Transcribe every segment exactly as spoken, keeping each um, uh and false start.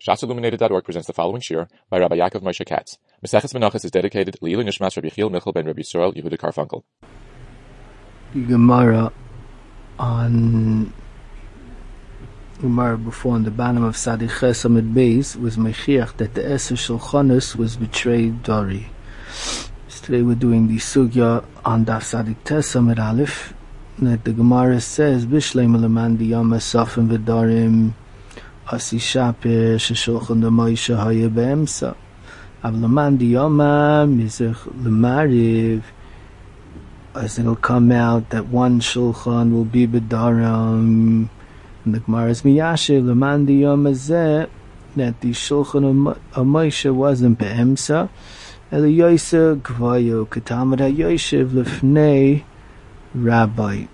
Shas Illuminated dot org presents the following shir by Rabbi Yaakov Moshe Katz. Maseches Menachos is dedicated to Leilu Nishmas Rabbi Yechiel Michal ben Rabbi Yisrael Yehuda Karfunkel. The Gemara on Gemara before on the bottom of Sadi Ches Amid Beis was Mechiach that the Eser Shulchanos was betrayed Dori. So today we're doing the Sugya on Daf Sadi Tes Amid Aleph that the Gemara says Bishleim Leman Diyama Safim V'Darim Asi Shaper Sheshulchan the Moshe Haya Be'emsa Av Leman Diyama Mizrach Lemariv. As it'll come out that one shulchan will be b'daram, and the Gemara is miyashiv leman diyom hazeh that the shulchan of Moshe wasn't be'emsa, ela yoser gvayo ketamad hayoshev lefnei rabbi.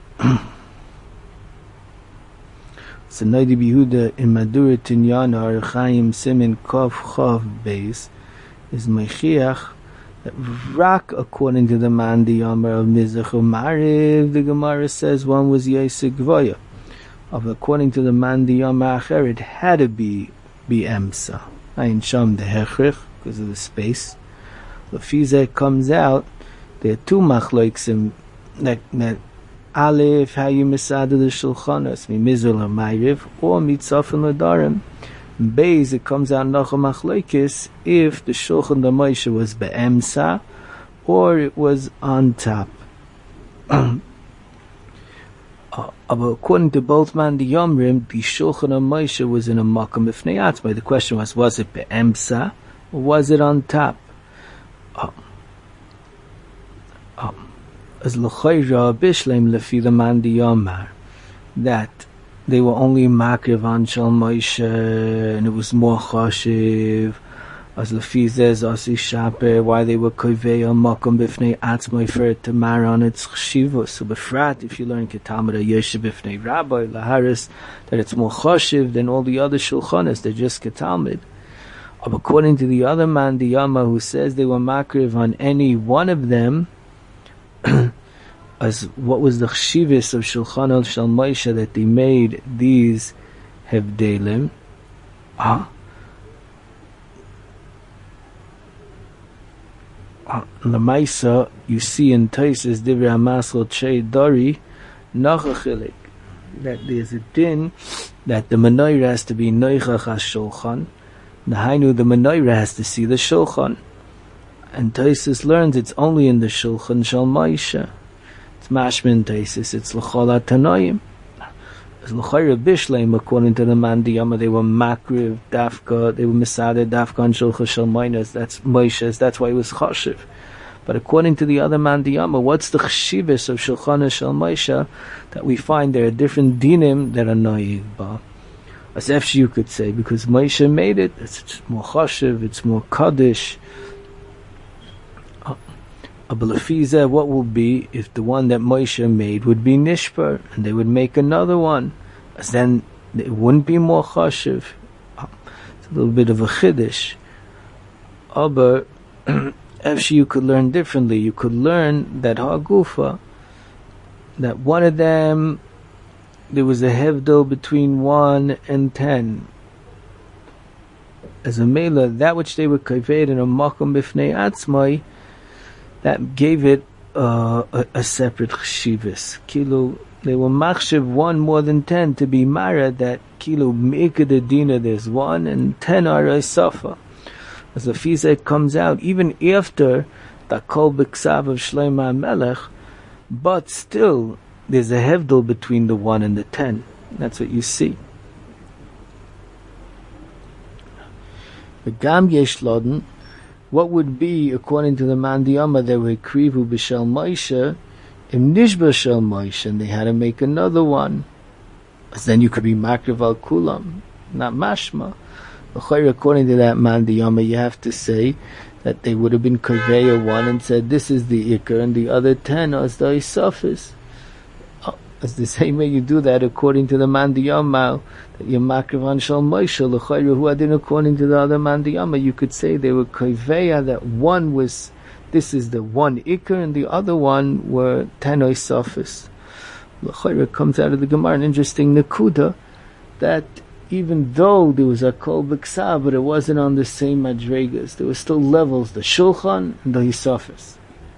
So Noidi B'Yehuda in Madura Tinyana Archaim Simin Kov Chav Beis is mechiach. Rak, according to the man, the Yomer of Mizrach Mariv, the Gemara says one was Yosef Gvoya. Of according to the man, the Yomer Acher, it had to be be Emsa. Ayin Sham the Hechrich, because of the space. Lefizeh comes out, there are two machloiksim, that, that Aleph, how you misada the Shulchanos, mi Mizrach Mariv, or mitzafin l'darim. Beis, it comes out Nachum Achloikis if the Shulchan the Moshe was be'emsa or it was on top. uh, according to both man the Yomrim, the Shulchan of Moshe was in a Makam B'fnei Atzmai. The question was, was it be'emsa or was it on top? As l'chayra bishleim lefi the man the Yomar that they were only makriv on Shal Moshe, and it was more chashiv. As lefizes asi shaper, why they were kovei on makom b'fnei atzmai for it to marry on its chshivus. So befrat, if you learn ketamara yoshe b'fnei rabbi laharis, that it's more chashiv than all the other shulchanas, they're just ketalmid. But according to the other man, the Yama, who says they were makriv on any one of them, as what was the chshivus of Shulchan al Shal Moshe that they made these hevdelim? Ah, ah Lamaisa, you see in Taisus Divrei Hamasel Chei Dori Nachachilik that there's a din that the menorah has to be noichach as Shulchan. Nahainu, the menorah has to see the Shulchan, and Taisus learns it's only in the Shulchan Shal Moshe. It's mashmin taisis, it's l'chol ha'tanoim. As l'chayra bishleim, according to the man diyama, they were makriv, dafka, they were misadeh, dafka, and shulcha shal moinas, that's Moshe's, that's why it was chashiv. But according to the other man diyama, what's the chshivus of shulchana shal Moshe that we find there are different dinim that are noyig ba? As if you could say, because Moshe made it, it's more chashiv, it's more kaddish. Abulafiza, what will be if the one that Moshe made would be nishper, and they would make another one, as then it wouldn't be more chashiv. It's a little bit of a chiddush. Aber if you could learn differently, you could learn that hagufa, that one of them there was a hevdel between one and ten. As a mela, that which they were kaved in a makom b'fnei atzmai, that gave it uh, a, a separate chshivus. Kilo, they were machshiv one more than ten to be mara, that kilo mekad dina there's one and ten are a safa. As the fisa comes out, even after the kol b'ksav of Shlomo HaMelech, but still there's a hevdel between the one and the ten. That's what you see. The gam yesh loden. What would be, according to the man diyama, they were krivu b'shel Moshe, im nishba shel Moshe, and they had to make another one. Because then you could be makriv al kulam, not mashma. According to that man diyama, you have to say that they would have been kaveya one and said this is the ikar, and the other ten are the isafis. It's the same way you do that according to the man diyama, that you're makriv on shel Moshe, l'chayru who adin according to the other man diyama, you could say they were kaiveya, that one was, this is the one ikar, and the other one were ten isafis. L'chayru comes out of the Gemara an interesting nekuda, that even though there was a kol b'ksav, but it wasn't on the same madregas. There were still levels, the shulchan and the hisafis.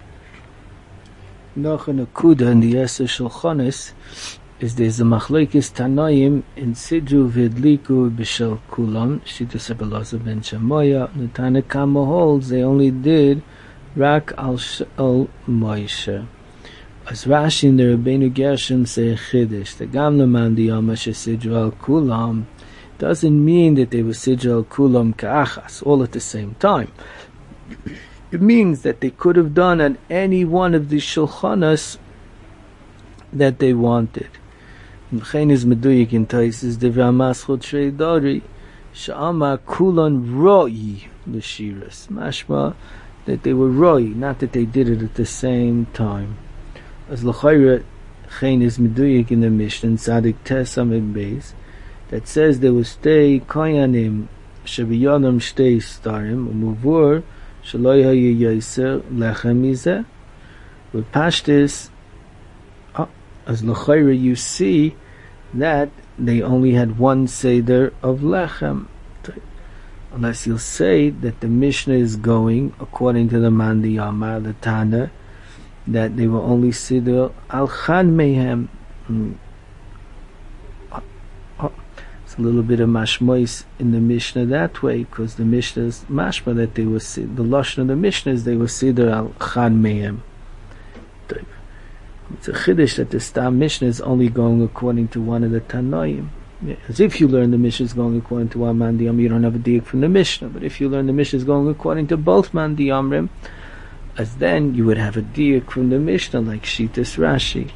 Noch an akuda in the Yesser Shulchanis is there's a machlekes Tanoim in Sidru v'Idliku b'shel kulam, Shittus Abelazar ben Shamoya. The Tana Kama holds they only did rak al shel Moshe. As Rashi in the Rabbeinu Gershom say Chiddush, the Gamla man the Yama shesidru al kulam, doesn't mean that they were sidru al kulam ka'achas, all at the same time. It means that they could have done on any one of the shulchanas that they wanted. M'chein is meduyik in Taisis Divrei Maschot Shrei Dari Sha'ama kulan roi l'shiras. Mashma that they were roi, not that they did it at the same time. As l'chayra chen is meduyik in the Mishnah Tzadik Tes Amid Beis that says there was stay koyanim shebiyonam stay starim umuvur shaloi hayu yaser lechem mizeh. With Pashtis, oh, as l'chayra you see that they only had one seder of lechem. Unless you'll say that the Mishnah is going according to the Mandi Yama, the Tana, that they were only siddur al chad mehem. Mm. Oh, oh. It's a little bit of mashmois in the Mishnah that way, because the Mishnah is mashma that they were the lashon of the Mishnah is they were siddur al chad mehem. It's a chiddush that the Stam Mishnah is only going according to one of the Tanoim. As if you learn the Mishnah is going according to one man diyam, you don't have a diak from the Mishnah. But if you learn the Mishnah is going according to both man diyamrim, as then you would have a diak from the Mishnah like Shitas Rashi.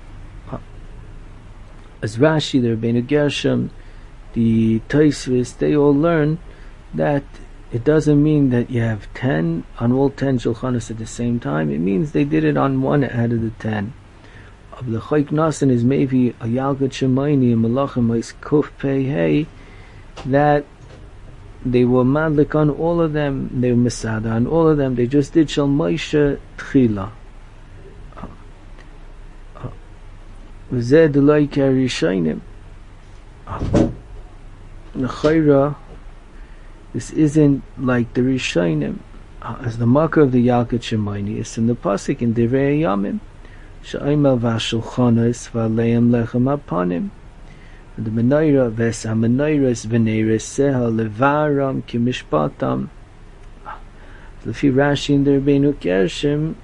As Rashi, the Rabbeinu Gershom, the Tosfos, they all learn that it doesn't mean that you have ten on all ten shulchanos at the same time. It means they did it on one out of the ten. Of the Chayk Nasan is maybe a Yalkut Shemaini and Malachim is Kuf Pei Hey, that they were madlik on all of them, they were Masada on all of them, they just did Shal Moshe Tchila. V'zeh Deloi Kerishainim. L'chayra, this isn't like the Rishainim. As the marker of the Yalkut Shemaini is in the Pasuk in Divrei Yamim. Sha'imel v'ashulchanos v'aleim lechem apanim. The menorah v'es ha-menorahs v'neiros seha levaram kimishpatam. Lefi Rashi in the Rabbeinu Gershom,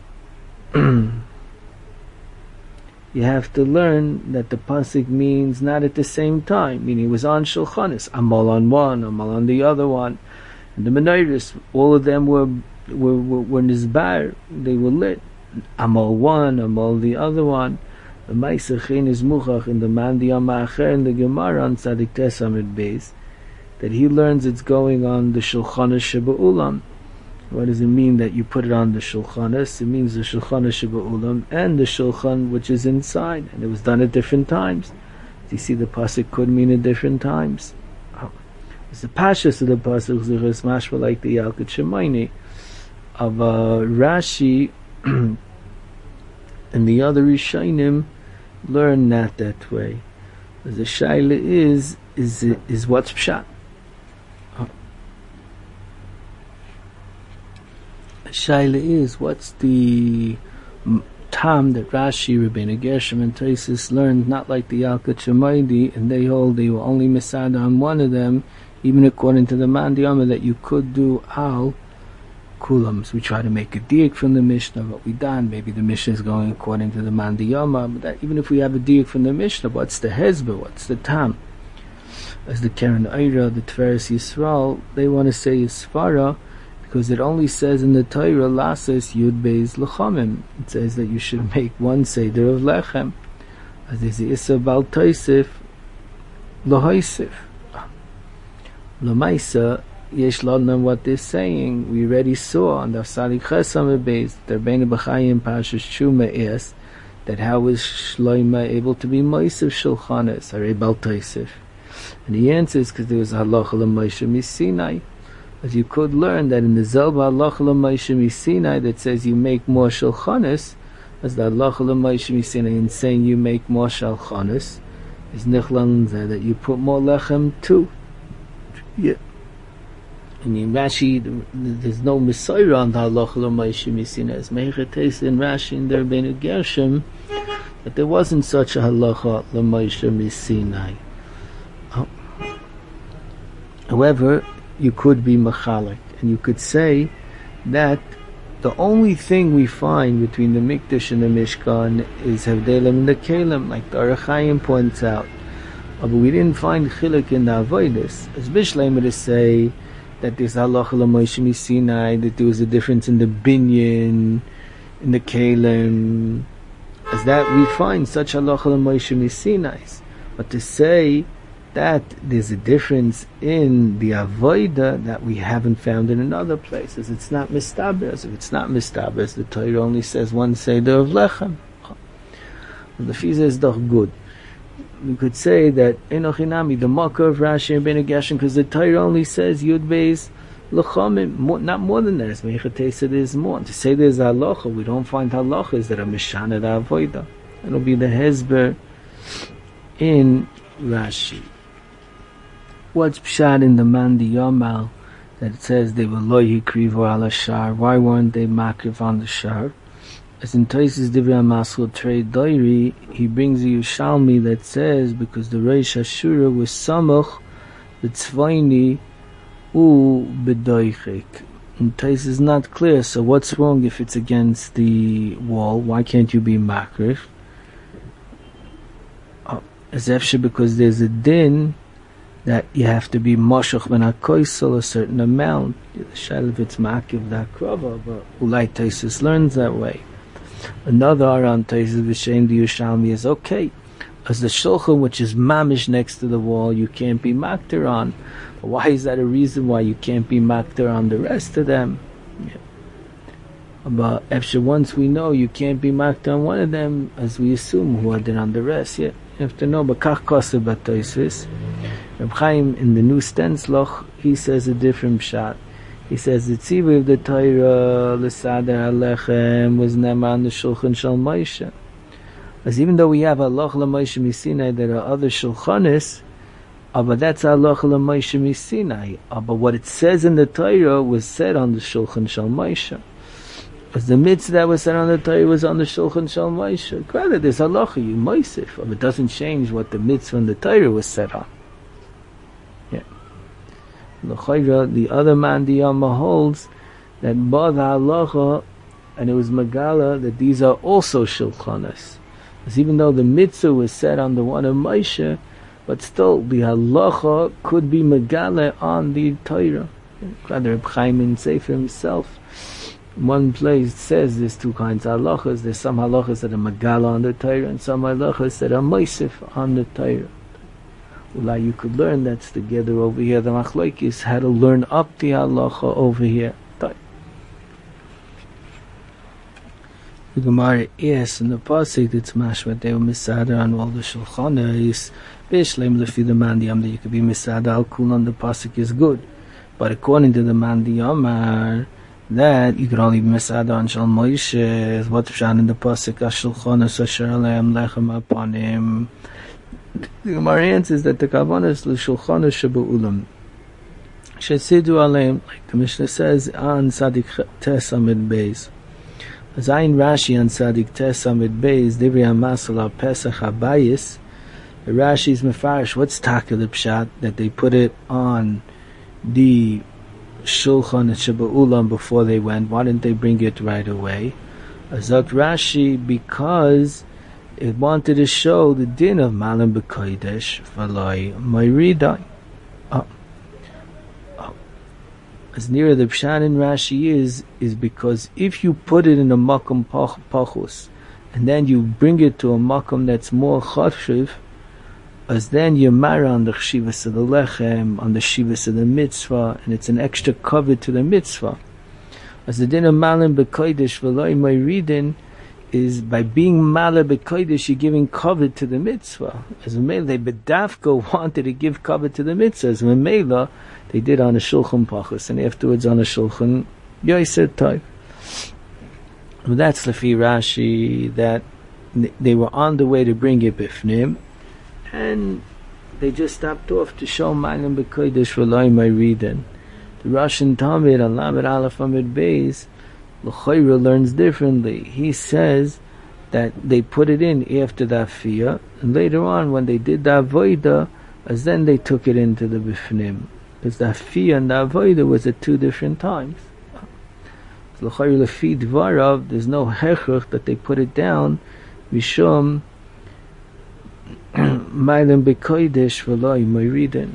you have to learn that the pasuk means not at the same time, meaning it was on shulchanos, amal on one, amal on the other one, and the menorahs, all of them were were were, were nizbar, they were lit. Amal one, Amal the other one. The Ma'aseh is Muchach in the Mandi Yamacher in the Gemara on Tzadik Tes Amid Beis that he learns it's going on the Shulchanos Sheba'ulam. What does it mean that you put it on the Shulchanos? It means the Shulchanos Sheba'ulam and the Shulchan which is inside, and it was done at different times. You see, the pasuk could mean at different times. Oh. It's the pashas of the pasuk is mashma like the Yalkut Shemaini of uh, Rashi. And the other Rishonim learn not that way. The shaila is is is what's pshat. Oh. The shaila is what's the tam that Rashi, Rabbeinu Gershom, and Tosfos learned not like the Yalkut Shemaini, and they hold they were only misada on one of them, even according to the Mandi Yama that you could do al kulams. We try to make a diak from the Mishnah, but we done. Maybe the Mishnah is going according to the Mandi Yama, but that, even if we have a diak from the Mishnah, what's the hezbollah? What's the tam? As the Karen Eira, the Tveres Yisrael, they want to say Yisfara because it only says in the Torah Lasses Yud Beis Lechamim. It says that you should make one seder of lechem. As there's the Issa Bal Tosef Lohaisif Lamaisa. Yesh Lodnam, what they're saying, we already saw on the Sadik Chesam Beis, the Rebbeinu B'chayim Pashas Shuma is that how was Shloima able to be Moshe Shulchanos, Harei Bal Tosef? And the answer is because there was a halacha l'Moshe Misinai. As you could learn that in the Zelba halacha l'Moshe Misinai that says you make more Shulchanos, as the halacha l'Moshe Misinai in saying you make more Shulchanos, is nichlan that you put more lechem too. Yeah. And in Rashi, there's no Messiah on the halacha l'Moshe Misina. As Meichetes in Rashi in their Benu Gershom, that there wasn't such a halacha l'Moshe Misinai. Oh. However, you could be machalik, and you could say that the only thing we find between the Mikdash and the Mishkan is Havdalim and the Kalim, like the Orach Chaim points out. Uh, but we didn't find Chiluk in the Avodas. As Bishleimer to say that there's halacha l'Moshe Misinai, that there was a difference in the binyan, in the Kalim, as that we find such halacha l'Moshe Misinai. But to say that there's a difference in the avoda that we haven't found in another places, it's not mistabers. If it's not mistabers, the Torah only says one seder of lechem. The fiza is doch good. We could say that enochinami, the makkah of Rashi and Benu Gershom, because the Torah only says yud beis lechomim, not more than that. As Meichetes said, there's more. To say there's halacha, we don't find halachas that are mishana the avoda. It'll be the hezber in Rashi. What's pshat in the Mandi Yamal that it says they were lo yikrivu ala shar? Why weren't they makriv on the shar? As in Tosis Divrei Maschil Trei Doiri, he brings a Yushalmi that says because the Reish Ashura was samach the tzvayni u bedoichik. And Tosis is not clear. So what's wrong if it's against the wall? Why can't you be makriv? Uh, as efshe because there's a din that you have to be moshach ben hakoisel a certain amount. The shayla if it's makiv that krava, but ulai Tosis learns that way. Another aran Tosis v'shem the Yushalmi is okay. As the shulchan which is mamish next to the wall, you can't be makter on. But why is that a reason why you can't be makter on the rest of them? Yeah. But after once we know you can't be makter on one of them, as we assume who are then on the rest, yeah. You have to know. But kach kosev b'Tosis. Reb Chaim in the new Stenzloch, he says a different shot. He says the tzivui of the Torah l'sader halechem was never on the shulchan shel Moshe. As even though we have halacha l'Moshe Misinai, there are other shulchanis, uh, but that's halacha l'Moshe Misinai. Uh, but what it says in the Torah was said on the shulchan shel Moshe. As the mitzvah that was said on the Torah was on the shulchan shel Moshe. Granted, there's halacha you moisif, but it doesn't change what the mitzvah in the Torah was said on. The other man Diyama holds that Bad Halacha and it was Megala that these are also Shulchanas. Because even though the mitzvah was said on the one of Moshe, but still the Halacha could be Megala on the Torah. Reb Chaim in Sefer himself, one place says there's two kinds of Halachas. There's some Halachas that are Megala on the Torah and some Halachas that are Moisif on the Torah. Ulai you could learn that's together over here. The machlokes how to learn up the halacha over here. The Gemara is in the pasuk it's mashma they were misader on all the shulchanos. Bishleim lefi the mandiyam that you could be misader al kul on the pasuk is good, but according to the mandiyamar that you could only be misader on shal Moshe. What's pshat in the pasuk ashulchanos asher aleim lechem upon him. The Gemara answers that the kavanah is l'shulchan shebu'ulam shesidu aleim, like the Mishnah says on Sadik Tes Amid Beis. As Ayin Rashi on Sadik Tes Amid Beis, Divrei Hamasal al Pesach Habayis, the Rashi's mefarish. What's taka the pshat that they put it on the shulchan shebu'ulam before they went? Why didn't they bring it right away? Azak Rashi because it wanted to show the din of Malam B'Kodesh V'loi Moiridai. Oh. Oh. As near the Pshat in Rashi is, is because if you put it in a Makom Pachus, and then you bring it to a Makom that's more Choshev, as then you marry on the Chshivas of the Lechem, on the Shivas of the Mitzvah, and it's an extra cover to the Mitzvah. As the din of Malam B'Kodesh V'loi Moiridin is by being Mala B'Kodesh, you're giving cover to the mitzvah. As a Mela, they Bedavko wanted to give cover to the mitzvah. As a Mela, they did on a Shulchan Pachas, and afterwards on a Shulchan Yoser type. Well, that's Lefi Rashi, that they were on the way to bring it Bifnim, and they just stopped off to show Mailim B'Kodesh V'loi Ma'iriden. The Russian Talmud, Lamed Aleph Amid Beis, L'Chayra learns differently. He says that they put it in after the Afiyah, and later on when they did the Avodah, as then they took it into the Bifnim. Because the Afiyah and the Avodah was at two different times. So L'Chayra Lefi Dvarav, there's no hechach that they put it down, Mishum Mailim B'Kodesh V'loi Ma'iriden.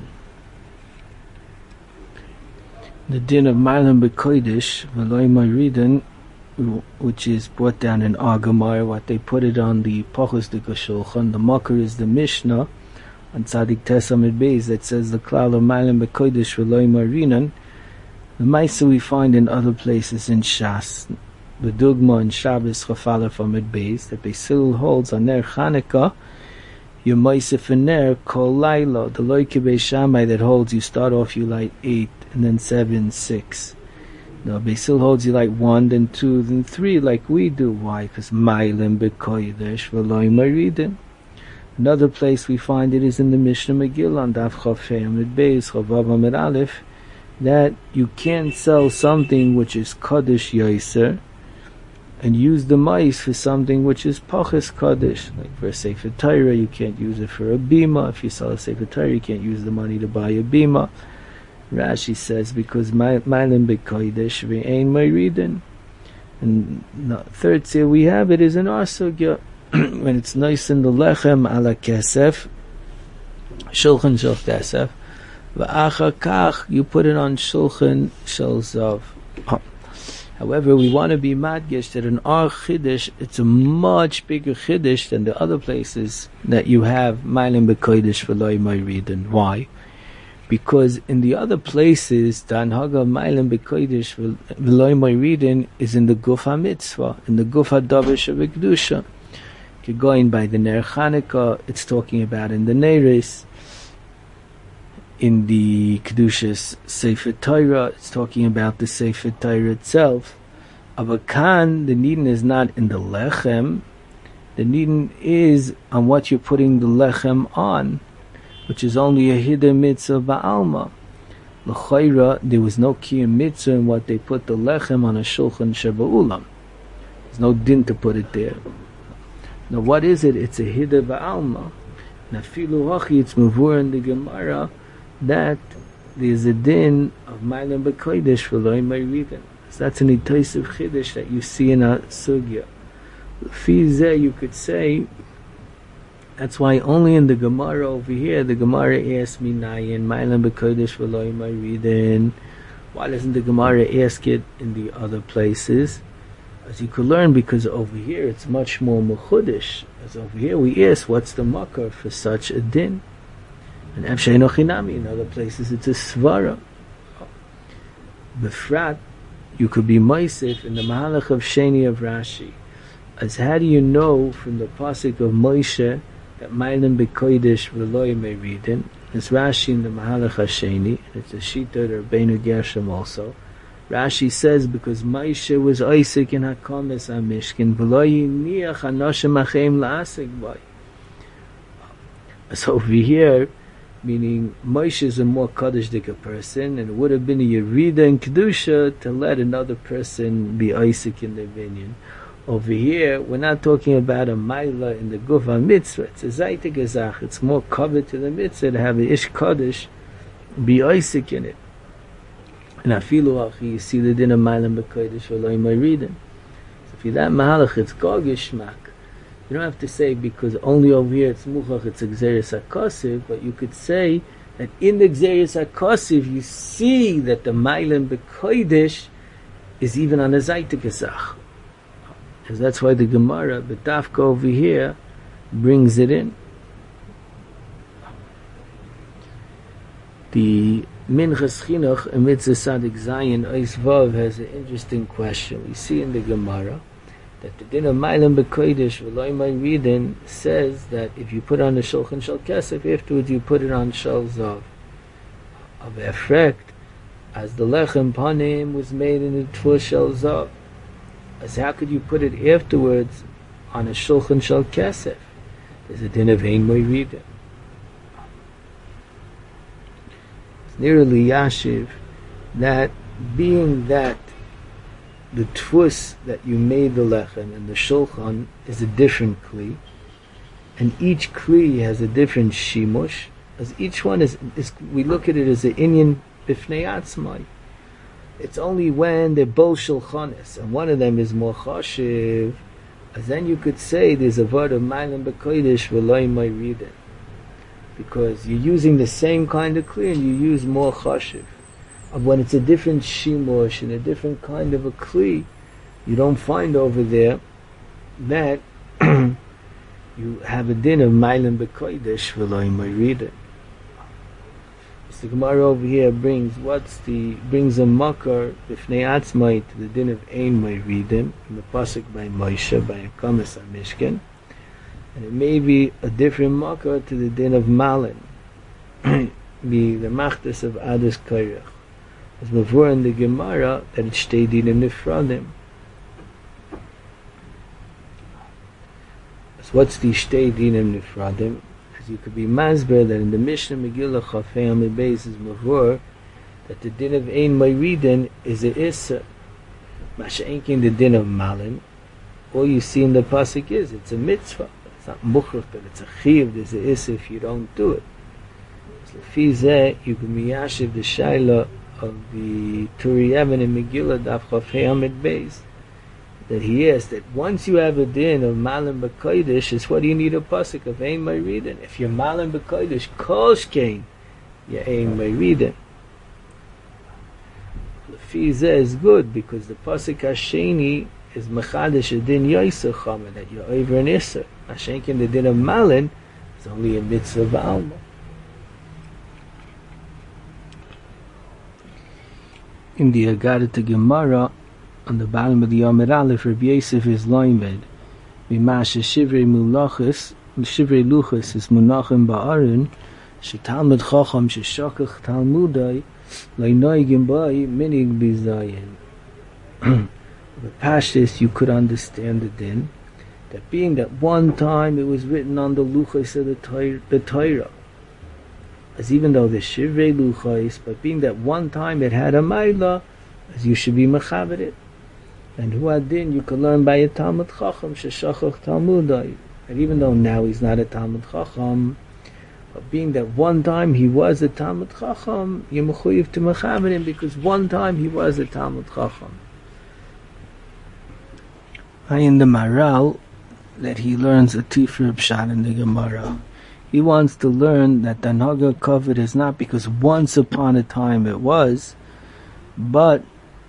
The din of Mailim B'Kodesh V'loi Ma'iriden, which is brought down in Agamar, what they put it on the Pachos de Shulchan. The Makar is the Mishnah on Tzadik Tes Amid Beis that says the klal of Mailim B'Kodesh V'loi Ma'iriden. The Maisa we find in other places in Shas, the Dugma in Shabbos Chafalef Amid Beis, that Beis holds on Ner Chanukah. Your Moisef and Ner Kol Laila, the Loike Beis Shammai that holds you start off you light eight and then seven, six. Now Beis holds you light one, then two, then three, like we do. Why? Because Mailim B'Kodesh V'loi Ma'iriden. Another place we find it is in the Mishnah Megillah on Daf Chafei Amid Beis Chavav Amid Aleph, that you can't sell something which is Kodesh Yoser and use the mice for something which is Pachas Kodesh. Like for a Sefer Torah, you can't use it for a bima. If you sell a Sefer Torah, you can't use the money to buy a bima. Rashi says, because Mailim B'Kodesh V'ein Ma'iriden. And the third tzir we have it is in our sugya, when it's nice in the Lechem ala Kesef, Shulchan Shel Kesef, V'achar Kach, you put it on Shulchan Shel Zav. However, we want to be madgish that in our chiddush, it's a much bigger chiddush than the other places that you have Mailim B'Kodesh V'loi Ma'iriden. Why? Because in the other places, the Anhaga Mailim B'Kodesh V'loi Ma'iriden is in the Guf HaMitzvah, in the Guf HaDavish of Kedusha. You're going by the Ner Chanukah, it's talking about in the Neiris. In the Kedushas Sefer Torah, it's talking about the Sefer Torah itself. Avakan, the Nidin is not in the Lechem. The Nidin is on what you're putting the Lechem on, which is only a Hidden Mitzvah Ba'alma. L'chayra, there was no Kiyum Mitzvah in what they put the Lechem on a Shulchan Sheba'ulam. There's no din to put it there. Now what is it? It's a Hidden Ba'alma. Nafilu Hachi, it's Mavur in the Gemara, that there's a din of Mailim B'Kodesh V'loi Ma'iriden. So that's an itaisiv chiddush that you see in a sugya. Fizeh, you could say, that's why only in the Gemara over here, the Gemara asks me Nayin Mailim B'Kodesh V'loi Ma'iriden. Why doesn't the Gemara ask it in the other places? As you could learn, because over here it's much more mechudish. As over here we ask, what's the makar for such a din? And Efsheino Chinami, in other places it's a svara. Befrat, you could be Moisef in the Mahalach of Sheni of Rashi. As how do you know from the pasuk of Moshe that Mailim B'Kodesh V'loi Ma'iriden? It's Rashi in the Mahalach HaSheni, and it's a Shita of Rabbeinu Gershom also. Rashi says, because Moshe was Isaac in HaKomes HaMishkin, V'loi Niach HaNoshim Acheim La'asik B'ay. So over here, meaning Moshe is a more Kaddish-dika person, and it would have been a Yerida in Kedusha to let another person be Isaac in their vinyan. Over here, we're not talking about a Maila in the Guf HaMitzvah. It's a Zayte Gezach. It's more covered to the Mitzvah to have an Ish Kaddish be Isaac in it. And Afilu Achi, you see the din of Mailim B'Kodesh V'loi Ma'iriden. So if you're that Mahalach, it's Gogishmak. You don't have to say because only over here it's Muchach, it's Gzeres HaKosiv, but you could say that in the Gzeres HaKosiv you see that the Mailim B'Kodesh is even on a Zayte Gezach. Because that's why the Gemara, the Dafka over here, brings it in. The Minchas Chinuch amidst the Sadik Zayin Ois Vav has an interesting question. We see in the Gemara that the din of Mailim B'Kodesh V'loi Ma'iriden says that if you put on a Shulchan Shel Kesef, afterwards you put it on Shel Zav. Of effect, as the Lechem Panim was made in the Tfur Shel Zav, as how could you put it afterwards on a Shulchan Shel Kesef? There's a din of Ein Ma'iriden. nearly Yashiv, that being that the tvus that you made the lechem and the shulchan is a different kli, and each kli has a different shimush, as each one is, is we look at it as an inyan bifnei atzmai. It's only when they're both shulchanis, and one of them is more chashiv, as then you could say there's a word of ma'alim b'kodesh v'loy ma'iriden, because you're using the same kind of kli and you use more chashiv. And when it's a different shimush and a different kind of a kli, you don't find over there that you have a din of ma'alim b'kodesh v'loy ma'iriden. The Gemara over here brings what's the brings a makar b'fnei atzmai to the din of ein ma'iridim in the pasuk by Moshe by Akamas HaMishkan, and it may be a different makar to the din of malin, be the machtas of Adas Kairach. As before in the Gemara that it's shtei dinim nifradim. So what's the shtei dinim nifradim? You could be masber that in the Mishnah Megillah Chafei Amid Beis is mavur that the din of ein ma'iriden is a issa, masha'enkin the din of malin. All you see in the pasuk is it's a mitzvah. It's not mukhrach, but it's a chiv. There's a issa if you don't do it. So fizeh you can miyashiv the shaila of the Turi Even in Megillah Daf Chafei Amid Beis, that he asked that once you have a din of Malim B'Kodesh, it's what do you need a pasuk of Ein Ma'iriden? If you're Malim B'Kodesh, Kol Shkein, you're Ein Ma'iriden. The Fizeh is good because the pasuk Hasheni is Mechadish a din Yoiseh Chama, that you're over an Isser. Hashenkin the din of Malin is only a mitzvah Ba'alma. In the Agadata Gemara, on the bottom of the Yomid Aleph, Rabbi Yosef is loimed. Mimashe shivrei mulachis, shivrei luchis is munachim ba'arin, shetalmud chacham sheshakach talmudai, leinoigim bai minig bizayin. But past this, you could understand the din, that being that one time it was written on the luchis of the Torah, the Torah, as even though the shivrei luchis, but being that one time it had a maila, as you should be mechaber it. And who adin you can learn by a Talmud Chacham sheshachach Talmudai. And even though now he's not a Talmud Chacham, but being that one time he was a Talmud Chacham, you're mechuyev to mechaber him because one time he was a Talmud Chacham. I in the Maral that he learns a Tifra Pshat in the Gemara. He wants to learn that the Naga covered is not because once upon a time it was, but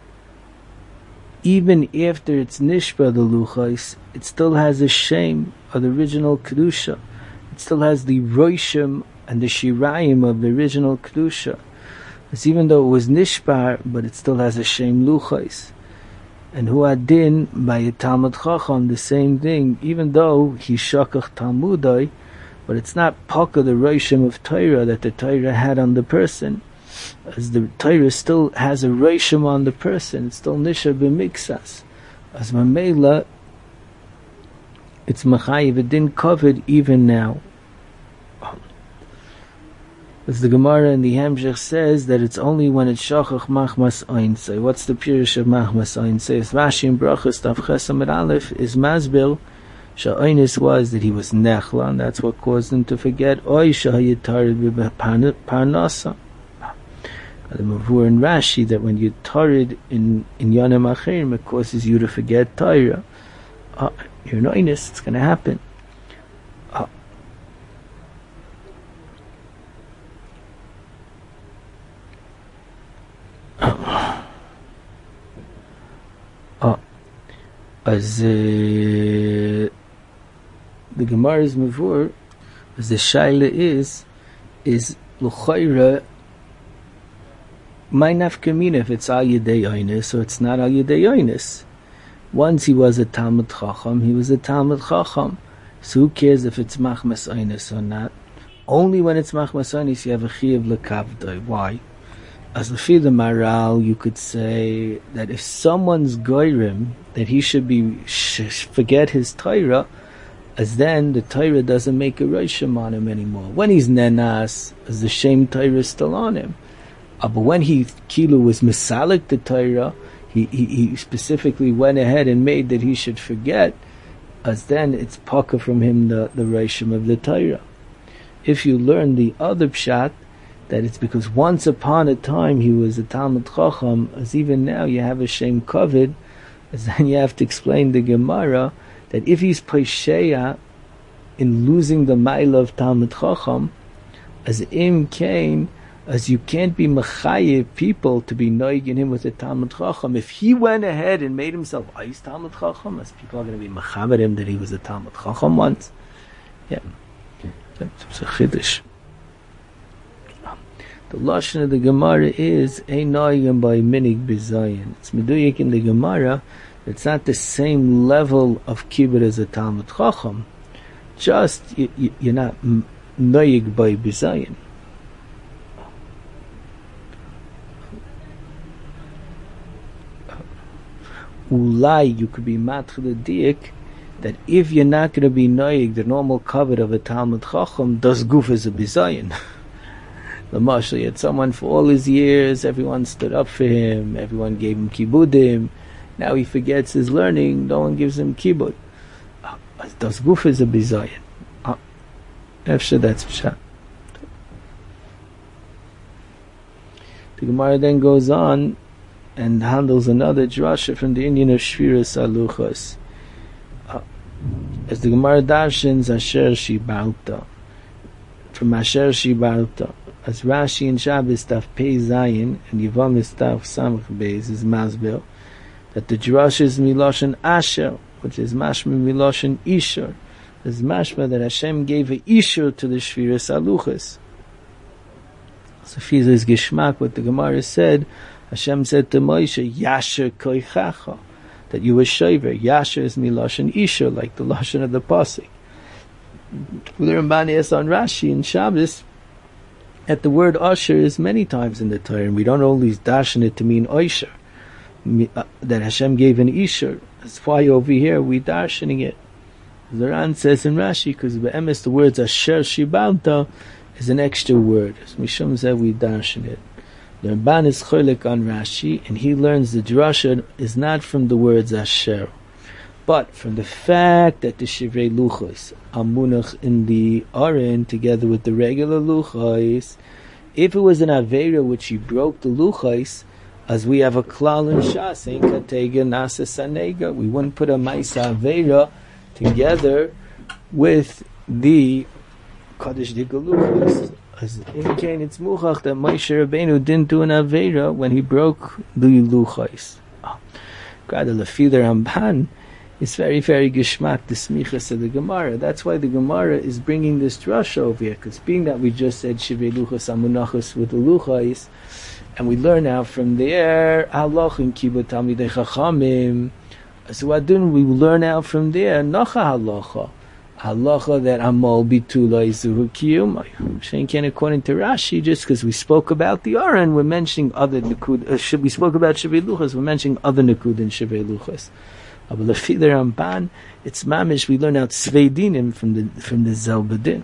even after it's nishba the luchais, it still has a shame of the original kedusha. It still has the roishim and the shirayim of the original kedusha. It's even though it was nishbar, but it still has a shame luchais. And hu adin by a Talmud Chacham the same thing, even though he shakach talmudai, but it's not paka the roishim of Torah that the Torah had on the person. As the Torah still has a reishim on the person, it's still nisha b'miksas. As mamela, it's machayiv, it didn't covered even now. As the Gemara in the Hemshech says that it's only when it's shachach machmas ein say. What's the pirish of machmas ein say? It's Rashi and Brachas Tav Chesam and Aleph is masbil. Sha'oinis was that he was nechla, and that's what caused him to forget. Oy shahayitarid b'parnasa. The Mavur and Rashi that when you tarid in in Yonim Achirim, it causes you to forget Torah. Uh, you're an oinus, it's going to happen. Uh, uh, uh, as uh, the Gemara's Mavur, as the Shaila is, is L'chayra. My nafkamina if it's al yedei oinus or it's not al yedei oinus. Once he was a Talmud Chacham, he was a Talmud Chacham. So who cares if it's machmas oinus or not? Only when it's machmas oinus you have a chiyuv lekavdoi. Why? As lefi the Maral, you could say that if someone's goyrim, that he should be sh- forget his Torah, as then the Torah doesn't make a roshim on him anymore. When he's nenas, as the shame Torah is still on him. Uh, but when he kilu was misalik the Torah, he, he he specifically went ahead and made that he should forget, as then it's paka from him the the reishim of the Torah. If you learn the other pshat, that it's because once upon a time he was a Talmud Chacham, as even now you have a Shem Kovid, as then you have to explain the Gemara that if he's Pesheya in losing the Maila of Talmud Chacham, as im came, as you can't be Mechayev people to be noig in him with a Talmud Chacham. If he went ahead and made himself Ais Talmud Chacham, as people are going to be Mechaber him that he was a Talmud Chacham once, yeah. It's a chiddush. The lashon of the Gemara is ein noigim by minig bizayin. It's meduyik in the Gemara. It's not the same level of kibbut as a Talmud Chacham. Just you, you, you're not noig by bizayin. Ulai, you could be matchil diik that if you're not going to be noig the normal covet of a Talmud Chacham, does goof as a bizayin. The Mashal, he had someone for all his years, everyone stood up for him, everyone gave him kibudim. Now he forgets his learning, no one gives him kibud. Uh, does goof as a bizayin? Uh, Efshe, that's pshat. The Gemara then goes on and handles another drasha from the Indian of Shviras Aluchas. Uh, as the Gemara darshins, Asher Shibalta. From Asher Shibalta. As Rashi in Shabbos Taf Pei Zayin and Yevamis Taf Samach Beis is Masbil, that the drasha is Miloshen Asher, which is Mashma Miloshen Ishur. As Mashma that Hashem gave a Ishur to the Shviras Aluchas. So Fiza is Gishmak, what the Gemara said, Hashem said to Moshe, Yasher Koichacha, that you were Shaver. Yasher is Miloshen Ishur, like the Lashon of the Pasik. The Ramban asks on Rashi in Shabbos, that the word Asher is many times in the Torah, and we don't always dashen it to mean Oisher, that Hashem gave an Ishur. That's why over here we darshening it. The Ran says in Rashi, because the emes the words Asher Shibalta is an extra word. As Mishum said, we darshen it. The Ramban is cholik on Rashi, and he learns the drasha is not from the words Asher, but from the fact that the Shivrei Luchos are munach in the Aron together with the regular Luchos. If it was an Aveira which he broke the Luchos, as we have a klal in Shas, in Katega Nasa Sanega, we wouldn't put a Maisa Aveira together with the Kaddish Dika Luchos. As indicating it's Muchach that Moshe Rabbeinu didn't do an Aveira when he broke the Luchos. God, the Lefider Ramban, it's very, very gishmak, the smichas of the Gemara. That's why the Gemara is bringing this drasha over here, because being that we just said Shivei Luchas Amunachas with the Luchais, and we learn now from there, Halach in Kibbut Talmidei Chachamim, so Adun, we learn out from there, Nacha Halacha, Halacha that Amal Bitula Izuhu Kiyumay. Shenken, according to Rashi, just because we spoke about the Aron, we're mentioning other Nikud, uh, we spoke about Shivei Luchas, we're mentioning other Nikud in Shivei Luchas. But the Ramban, it's mamish. We learn out Sveidinim from the from the Zelbadin.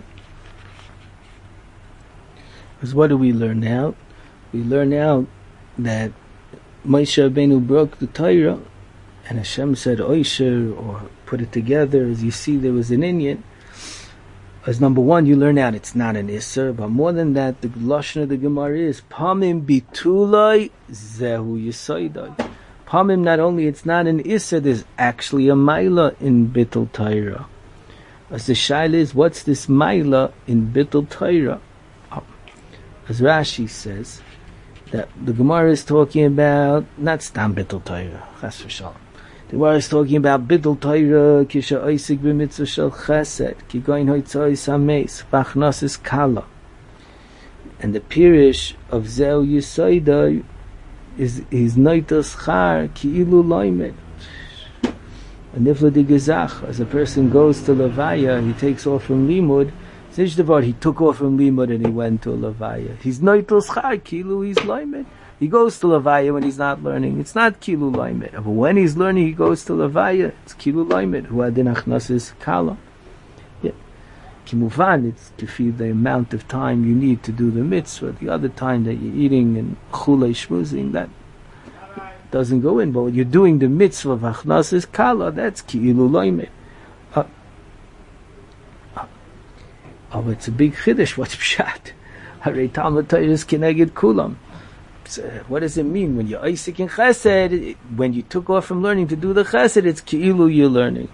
Because what do we learn out? We learn out that Moshe Rabbeinu broke the Torah, and Hashem said Oisher, or put it together. As you see, there was an Indian. As number one, you learn out it's not an Isser, but more than that, the lashon of the Gemara is Pamim Bitulai Zehu Yisaidai. Pamim, not only it's not an Issa, there's actually a Maila in Bittul Torah. As the Shaila is, what's this Maila in Bittul Torah? As Rashi says, that the Gemara is talking about, not Stam Bittul Torah, Chas v'Shalom. The Gemara is talking about Bittul Torah, Kisha Oisig b'mitzvah shel Chesed, Ki goin hoitzois hameis, V'achnosis Kala. And the Pirish of Zeu Yisoidai is is noitos char ki'ilu loimed. A nifla de gezach, as a person goes to Levaya, he takes off from Limud, Zishdavar, he took off from Limud and he went to Levaya. He's noitos char ki'ilu, he's loimed. He goes to Levaya when he's not learning. It's not ki'ilu loimed. But when he's learning, he goes to Levaya. It's ki'ilu loimed. Hu adin achnasis kala. Yeah. Kimuvan, it's to feed the amount of time you need to do the mitzvah. The other time that you're eating and chulei shmuzing, that doesn't go in. But when you're doing the mitzvah of achnasas kala, that's ki'ilu loimed. Uh, uh, oh, it's a big chiddush. What's pshat? Harei Talmud Torah is keneged kulam. So what does it mean when you're Isaac in Chesed? When you took off from learning to do the Chesed, it's ki'ilu you're learning.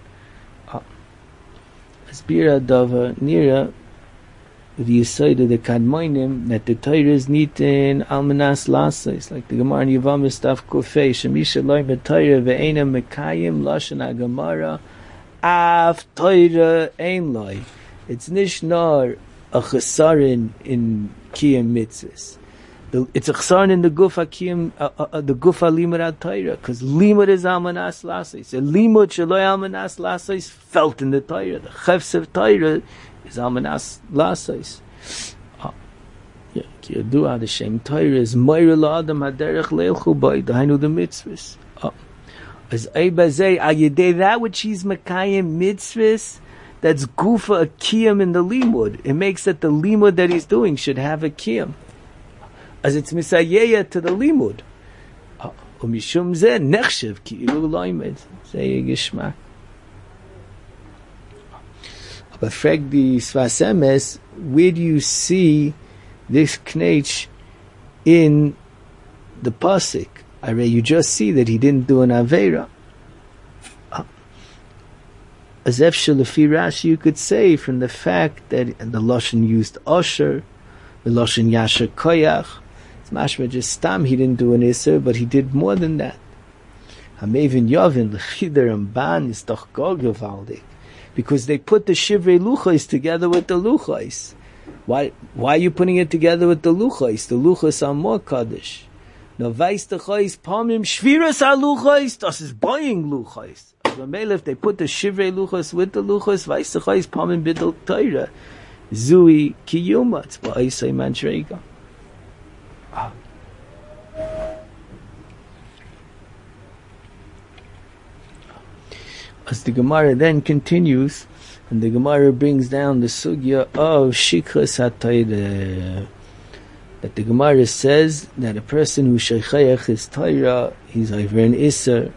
Asbira dava nira the aside of the kadmoinim that the Torah is nitin almanas lasais, like the Gemara in Yevamos Daf Kufay shemisha loy b'Torah ve'ena mekayim lashon haGemara af Torah ein loy. It's nishnar a chesarin in kiyam mitzvahs. It's a chesarin in the guf hakiyam, uh, uh, the guf halimud Torah, because limud is almanas lasais. A limud sheloy almanas lasais felt in the Torah. The chefs of Torah is almanas lasais. Ki yadua the shem Torah is moira la'adam haderech leilchu b'ay dahainu the mitzvahs. As eibazei al yedei that which he's mekayim mitzvahs, that's gufa a kiyam in the limud. It makes that the limud that he's doing should have a kiyam. As it's misayeya to the limud. Umishum zeh nechshev ki'ilu loimed. Zeh gishmak. But frag the Sfas Emes, where do you see this knetch in the pasuk? I read you just see that he didn't do an aveira. As if shalafi Rashi, you could say from the fact that the lashon used osher, the lashon yasher koyach. Mashma just stam, he didn't do an iser, but he did more than that. Hamevin Yovin, L'chider and Ban is doch Golgevaldik. Because they put the Shivrei Luchos together with the Luchos. Why, why are you putting it together with the Luchos? The Luchos are more Kaddish. No, Weiss the Chos, Palmim, Shviras are Luchos, das is buying Luchos. If they put the Shivrei Luchos with the Luchos, Weiss the Chos, Palmim, Bidl Teira, Zui, Kiyuma, it's Ba'isai Mantrega. As the Gemara then continues, and the Gemara brings down the sugya of shikras hatayra, that the Gemara says that a person who sheichayach his Torah, he's over an iser.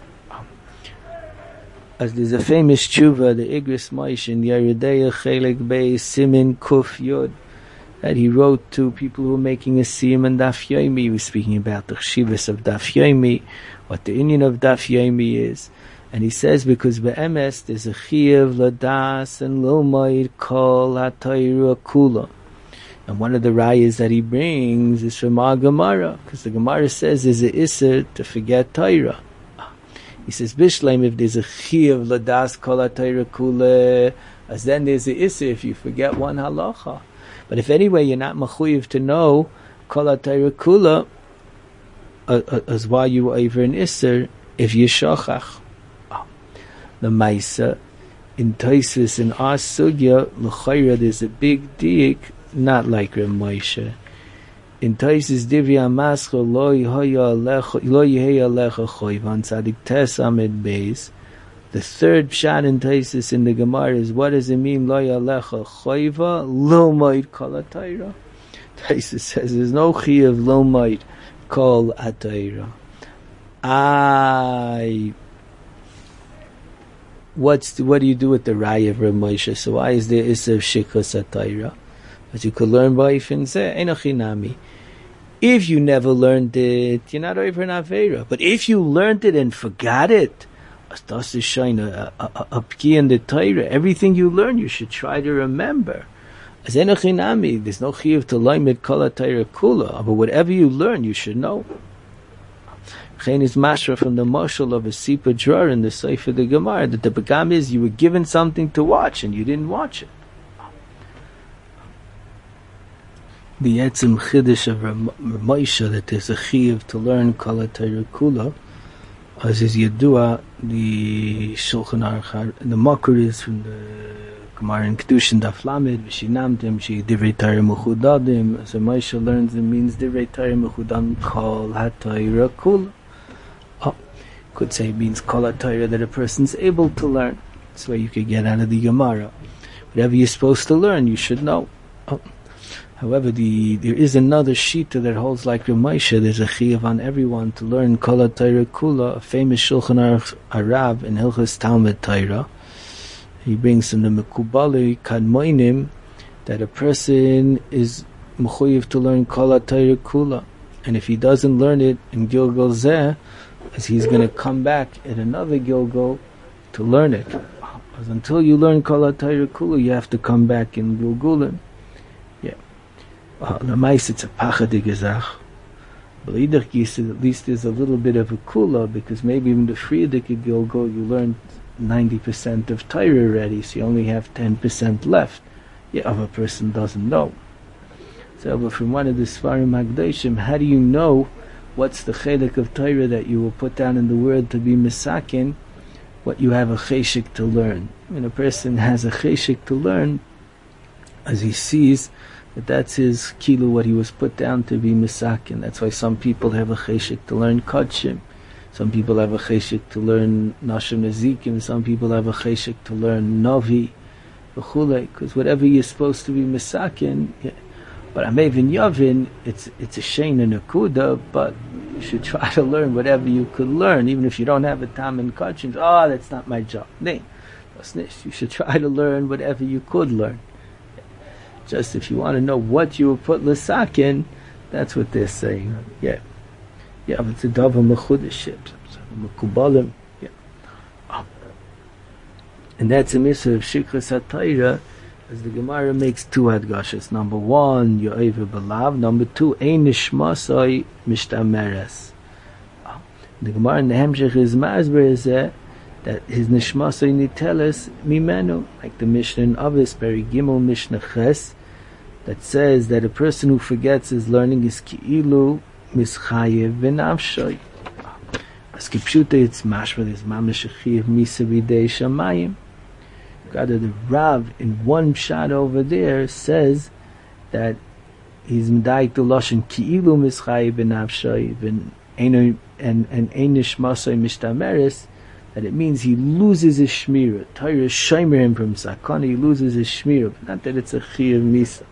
As there's a famous tshuva, the Igris Maish in Yeridei Chelek Bei Simin Kuf Yod, that he wrote to people who were making a siyum and Daf Yomi. He was speaking about the chshivas of Daf Yomi, what the Indian of Daf Yomi is. And he says, because be'emes, there's a chiyav, ladas, and lomoid, kol, hatayru, kula. And one of the rayas that he brings is from our Gemara, because the Gemara says there's a isser to forget Torah. He says, Bishleim, if there's a chiyav, ladas, kol, hatayru, kula, as then there's a isser if you forget one halacha. But if anyway you're not machuyev to know kol hatayru kula, uh, uh, as why you were over an isser if you shachach. The Maisa in Tosfos in our sugya l'chayra there's a big diik, not like Reb Moshe. In Tosfos Divrei Mascha lo yihaya alecha lo yihaya alecha choivan tzadik tes amid beis. The third pshat in Tosfos in the Gemara is, what does it mean lo yihaya alecha choiva lo moed kol hatayra? Tosfos says there's no chiyuv lo moed kol hatayra. I What's the, what do you do with the Raya of Reb Moshe? So why is there Isser Shikras HaTorah? As you could learn by Ifin Zeh, Einochinami. If you never learned it, you're not over an Aveira. But if you learned it and forgot it, das is shine a pki in the Torah. Everything you learn, you should try to remember. As Einochinami, there's no chiyuv to learn mit kol HaTorah kula. But whatever you learn, you should know. Chen is mashra from the mashal of a sipa drawer in the Sefer the Gemara, that the begam is you were given something to watch and you didn't watch it. The etzim chiddush of Ramosha that there's a chiyuv to learn kol hatayru kula, as is yadua, the Shulchan Aruch, the makor is from the Gemara in Kedushin Daf Lamed, v'shinamtem she divrei Torah mechudadim. As Ramosha learns, it means divrei Torah mechudadim kol hatayru kula. Could say it means kol hatayra that a person's able to learn. That's why you could get out of the Gemara. whatever you're supposed to learn, you should know. Oh. However, the there is another shita that holds like Ramesha. There's a chiyuv on everyone to learn Kol HaTorah Kula, a famous Shulchan Aruch Arav in Hilchos Talmud Torah. He brings in the Mekubali Kadmoinim that a person is mechuyev to learn Kol HaTorah Kula, and if he doesn't learn it in Gilgal Zeh, as he's going to come back at another Gilgal to learn it. Because until you learn Kol HaTorah Kula, you have to come back in Gilgulim. Yeah. Uh, the mice, it's a pachadig gezach. But at least there's a little bit of a Kula, because maybe in the Friedik Gilgal you learned ninety percent of Torah already, so you only have ten percent left. Yeah, if a person doesn't know. So, but from one of the Sfarim Hagdoshim, how do you know what's the chelik of Torah that you will put down in the word to be misakin, what you have a cheshik to learn? When a person has a cheshik to learn, as he sees that that's his kilu, what he was put down to be misakin. That's why some people have a cheshik to learn kodshim. Some people have a cheshik to learn Nashim Nezikim. Some people have a cheshik to learn Novi, because whatever you're supposed to be misakin. Yeah. But I'm even Yavin, it's it's a shame and a kuda, but you should try to learn whatever you could learn, even if you don't have a tam and kachin. Oh, that's not my job. No, you should try to learn whatever you could learn. Just if you want to know what you will put l'sakin, that's what they're saying. Yeah. Yeah, but it's a davar mechudeship, mekubalim. Yeah, oh. And that's a mitzvah of shikras hatayra, as the Gemara makes two hadgashas. Number one, yo'ever belav. Number two, ein nishmasai mishtameres. Oh. The Gemara in the Hemshech is masber is that his nishmasai niteles mimenu, like the Mishnah in Avis, Peri Gimel Mishnah Ches, that says that a person who forgets his learning is ki'ilu mischayev v'navshoy. As kipshuta, it's mashma, there's mamash chayev misa b'dei shamayim. Rather, the Rav in one shot over there says that he's medayik the lashon ki'ilu mischayev v'navshoy and and and einish masay mishtameres, that it means he loses his shmira. Torah shomer him from sakana, he loses his shmira, but not that it's a chayev misa.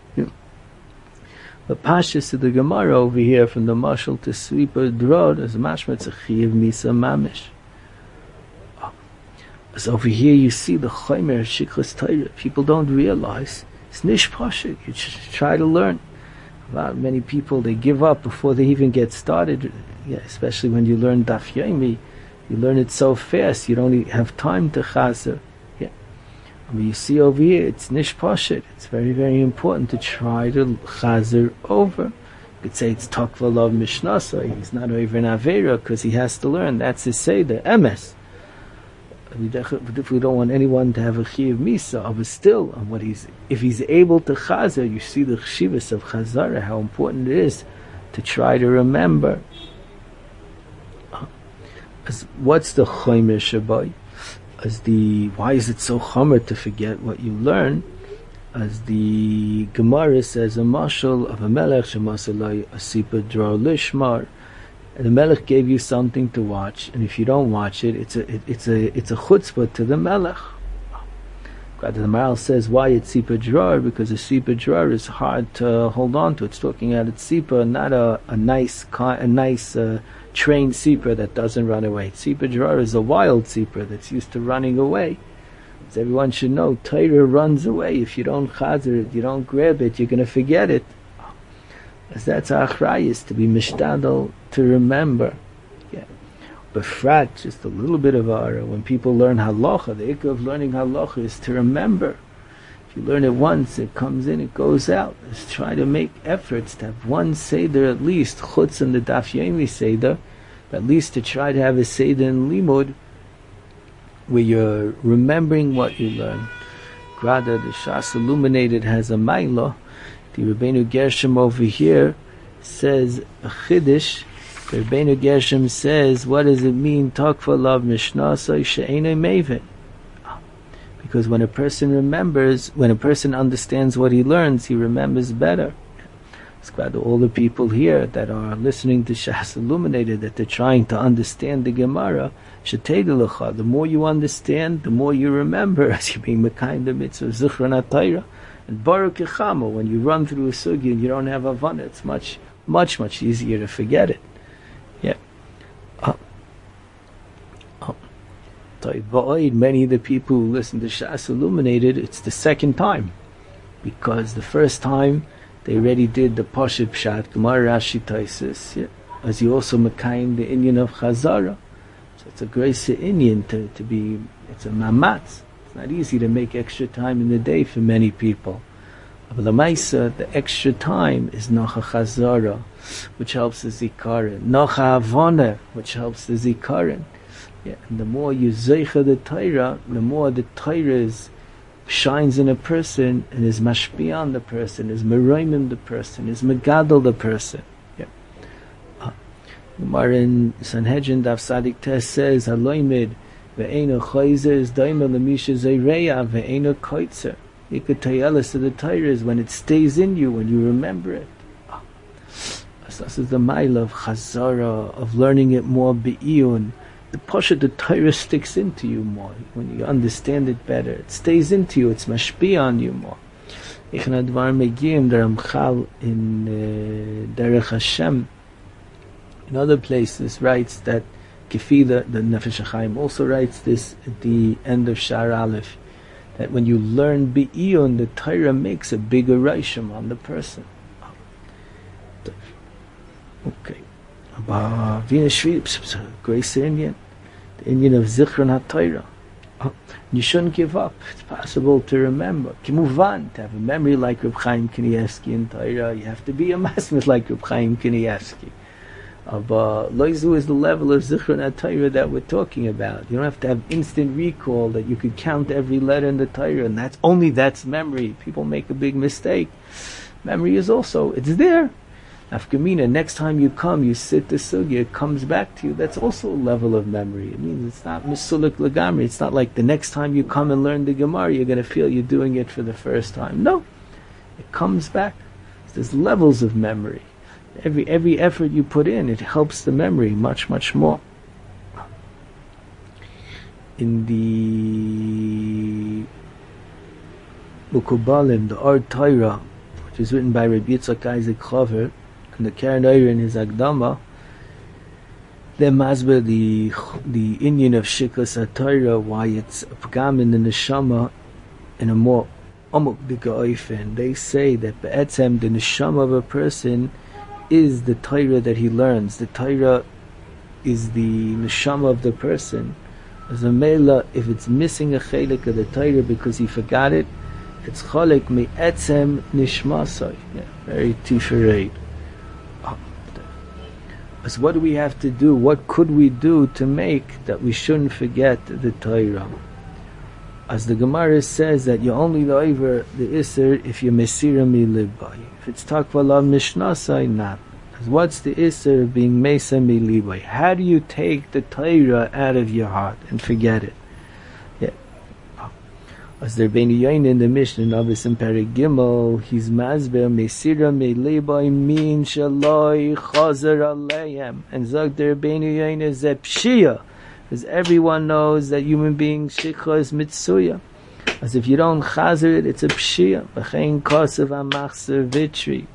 But Pashas to the Gemara over here, from the Mashal to Sweeper Drod, as mashma, it's a Chiyav Misa Mamish. Oh. So over here you see the Chaymer Shikras Torah. People don't realize it's Nish Pasha. You should try to learn. About many people, they give up before they even get started. Yeah, especially when you learn Daf Yomi, you learn it so fast you don't even have time to chazer. But you see over here, it's nish poshet. It's very, very important to try to chazer over. You could say it's takva love mishnasa. He's not over in avera because he has to learn. That's his seder, emes. But if we don't want anyone to have a chiyuv misa, but still, what he's if he's able to chazer, you see the chshivas of chazara, how important it is to try to remember. As, what's the chaymer shabai? As the why is it so chomer to forget what you learn? As the Gemara says, a mashal of a melech shemasalai asipa drar lishmar, and the melech gave you something to watch, and if you don't watch it, it's a it, it's a it's a chutzpah to the melech. The Maral says why it's sipa drar, because a sipa drar is hard to hold on to. It's talking about it's sipa, not a a nice a nice. Uh, trained zebra that doesn't run away. Zebra drar is a wild zebra that's used to running away. As everyone should know, Torah runs away. If you don't chazer it, you don't grab it, you're going to forget it. As that's our achrayus, to be mishtadel, to remember. Yeah. But frat, just a little bit of ara. When people learn halacha, the ikka of learning halacha is to remember. If you learn it once, it comes in, it goes out. Just try to make efforts to have one seder at least, chutz and the daf yomi seder, but at least to try to have a seder in limud where you're remembering what you learned. Grada, the Shas Illuminated, has a maila. The Rabbeinu Gershom over here says a chiddush. The Rabbeinu Gershom says, what does it mean? Takva lav mishnasai she'enei mevin. Because when a person remembers, when a person understands what he learns, he remembers better. About all the people here that are listening to Shas Illuminated, that they're trying to understand the Gemara, the more you understand, the more you remember as you're being Mekayim the mitzvah Zichron HaTorah. And Baruch Yechamo, when you run through a sugi and you don't have Havana, it's much, much, much easier to forget it. Yeah. Uh, uh, many of the people who listen to Shas Illuminated, it's the second time. Because the first time, they already did the Pashup Pshat, Gemara Rashi Taisis, yeah, as you also Mekayim the Indian of Chazara. So it's a great Indian to, to be, it's a mamatz. It's not easy to make extra time in the day for many people. But the Maisa, the extra time is Nocha Chazara, which helps the Zikarin. Nocha Havana, which helps the Zikarin. Yeah, and the more you Zeicha the Torah, the more the Torah is shines in a person and is mashpia on the person, is meroimim the person, is megadol the person. Yeah. Uh, Gemara in Sanhedrin Daf Sadik Tes says, "Haloimid ve'eno chayzer is daima lemisha zeireya ve'eno koitzer." Ikatayelis of the Torah is when it stays in you, when you remember it. Uh, so this is the mile of chazara, of learning it more be'iyun. The pasha, the Torah sticks into you more. When you understand it better, it stays into you, it's mashpia on you more. Ich Advar Megiyim, the Ramchal in uh, Derech Hashem, in other places, writes that Kefila, the Nefesh HaChaim, also writes this at the end of Shar Aleph, that when you learn Be'iyun, the Torah makes a bigger Reishim on the person. Okay. About Vina Grace Indian, the Indian of Zichron HaTorah. Oh, you shouldn't give up. It's possible to remember. Kimuvan, to have a memory like Reb Chaim Kanievsky in Torah, you have to be a masmid like Reb Chaim Kanievsky. But Loizu is the level of Zichron HaTorah that we're talking about. You don't have to have instant recall that you could count every letter in the Torah, and that's only that's memory. People make a big mistake. Memory is also, it's there. Afkamina, next time you come, you sit the sugya, it comes back to you. That's also a level of memory. It means it's not misulik lagamri. It's not like the next time you come and learn the Gemara, you're going to feel you're doing it for the first time. No, it comes back. There's levels of memory. Every every effort you put in, it helps the memory much, much more. In the Mukubalim, the Art Torah, which is written by Rabbi Yitzchak Isaac Chover, and the Karen Oyer in his Agdama, the Masber, the the Indian of Shiklas HaTorah, why it's a pagam in the neshama in a more amuk b'ga'ofen. They say that be'etzem, the neshama of a person is the Torah that he learns. The Torah is the neshama of the person. As a mela, if it's missing a chelik of the Torah because he forgot it, it's cholek me'etzem nishmasai. Yeah, very tifereit. So what do we have to do? What could we do to make that we shouldn't forget the Torah? As the Gemara says that you only over the Isser if you mesira mi libay. If it's takvala mishnasai, not. As what's the Isser of being mesa mi libay? How do you take the Torah out of your heart and forget it? Yeah. As there Beinu Yain in the Mishnah Navis in Perek Gimel, he's masber mesira mi libay min shaloi chazer aleihem, and zog there Beinu Yain is a pshia, because everyone knows that human beings shikha is mitsuya. As if you don't chazer it, it's a pshia. B'chein kosev amachzer vitri.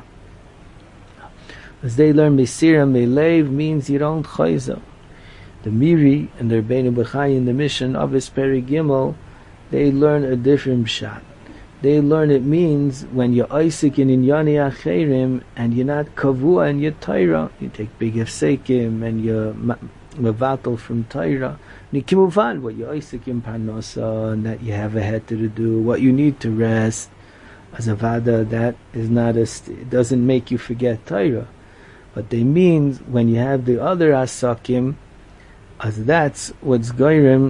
As they learn mesira mi leiv means you don't chazer. The Miri and the Rebbeinu B'chai in the mission of his Perek Gimel, they learn a different shot. They learn it means when you're Isaac in Inyani Acherim and you're not Kavua in your Torah, you take big Hefsekim and you're Mevatel from Torah. Nikimuvan, what you're Isaac in Parnasa, and that you have a head to do, what you need to rest. As a Vada, that is not a, it doesn't make you forget Torah. But they mean when you have the other Asakim, as that's what's Goyrim,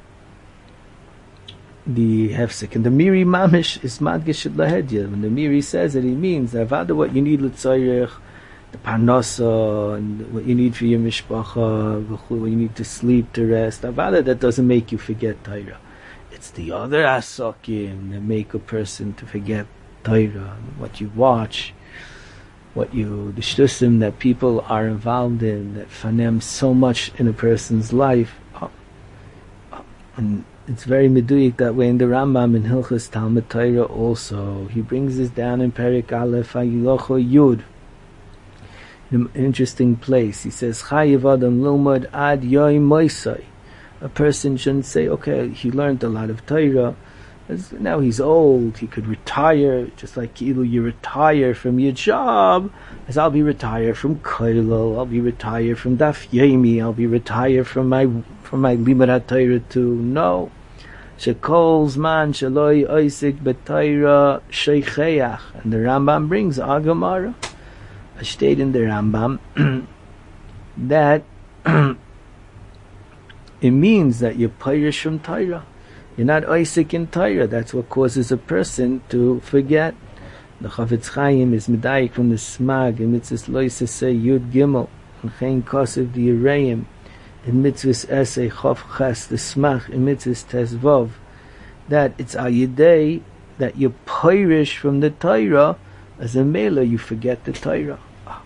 the hefsek. And the Miri mamish is madgesh lahedya. When the Miri says it, he means avada what you need l'tzayrech, the parnasa, and what you need for your mishpacha, what you need to sleep, to rest. Avada that doesn't make you forget Torah. It's the other asakim that make a person to forget Torah, what you watch. what you, the shtusim that people are involved in, that fanem so much in a person's life. Uh, uh, and it's very meduyik that way in the Rambam in Hilchos Talmud Torah also. He brings this down in Perik Aleph Hayilocho Yud. In an interesting place. He says, Chayiv Adam Lilmod Ad Yoy Moisai. A person shouldn't say, okay, he learned a lot of Torah. Now he's old, he could retire, just like Kilu, you retire from your job, as I'll be retired from Koilo, I'll be retired from Daf Yomi, I'll be retired from my from my Limud HaTorah too. No. Shekol Zman Shaloi Oisik B'Torah Sheicheach. And the Rambam brings a Gemara, a state in the Rambam, that it means that you're Pirish from Torah. You're not Isaac in Torah. That's what causes a person to forget. The Chavetz Chaim is medayik from the Smag in mitzvahs Lois Esei Yud Gimel and Chein Kosev the Yereim in mitzvahs Esei Chof Ches the Smach in mitzvahs Tezvov, that it's al yidei that you're Pirish from the Torah. As a mela, you forget the Torah.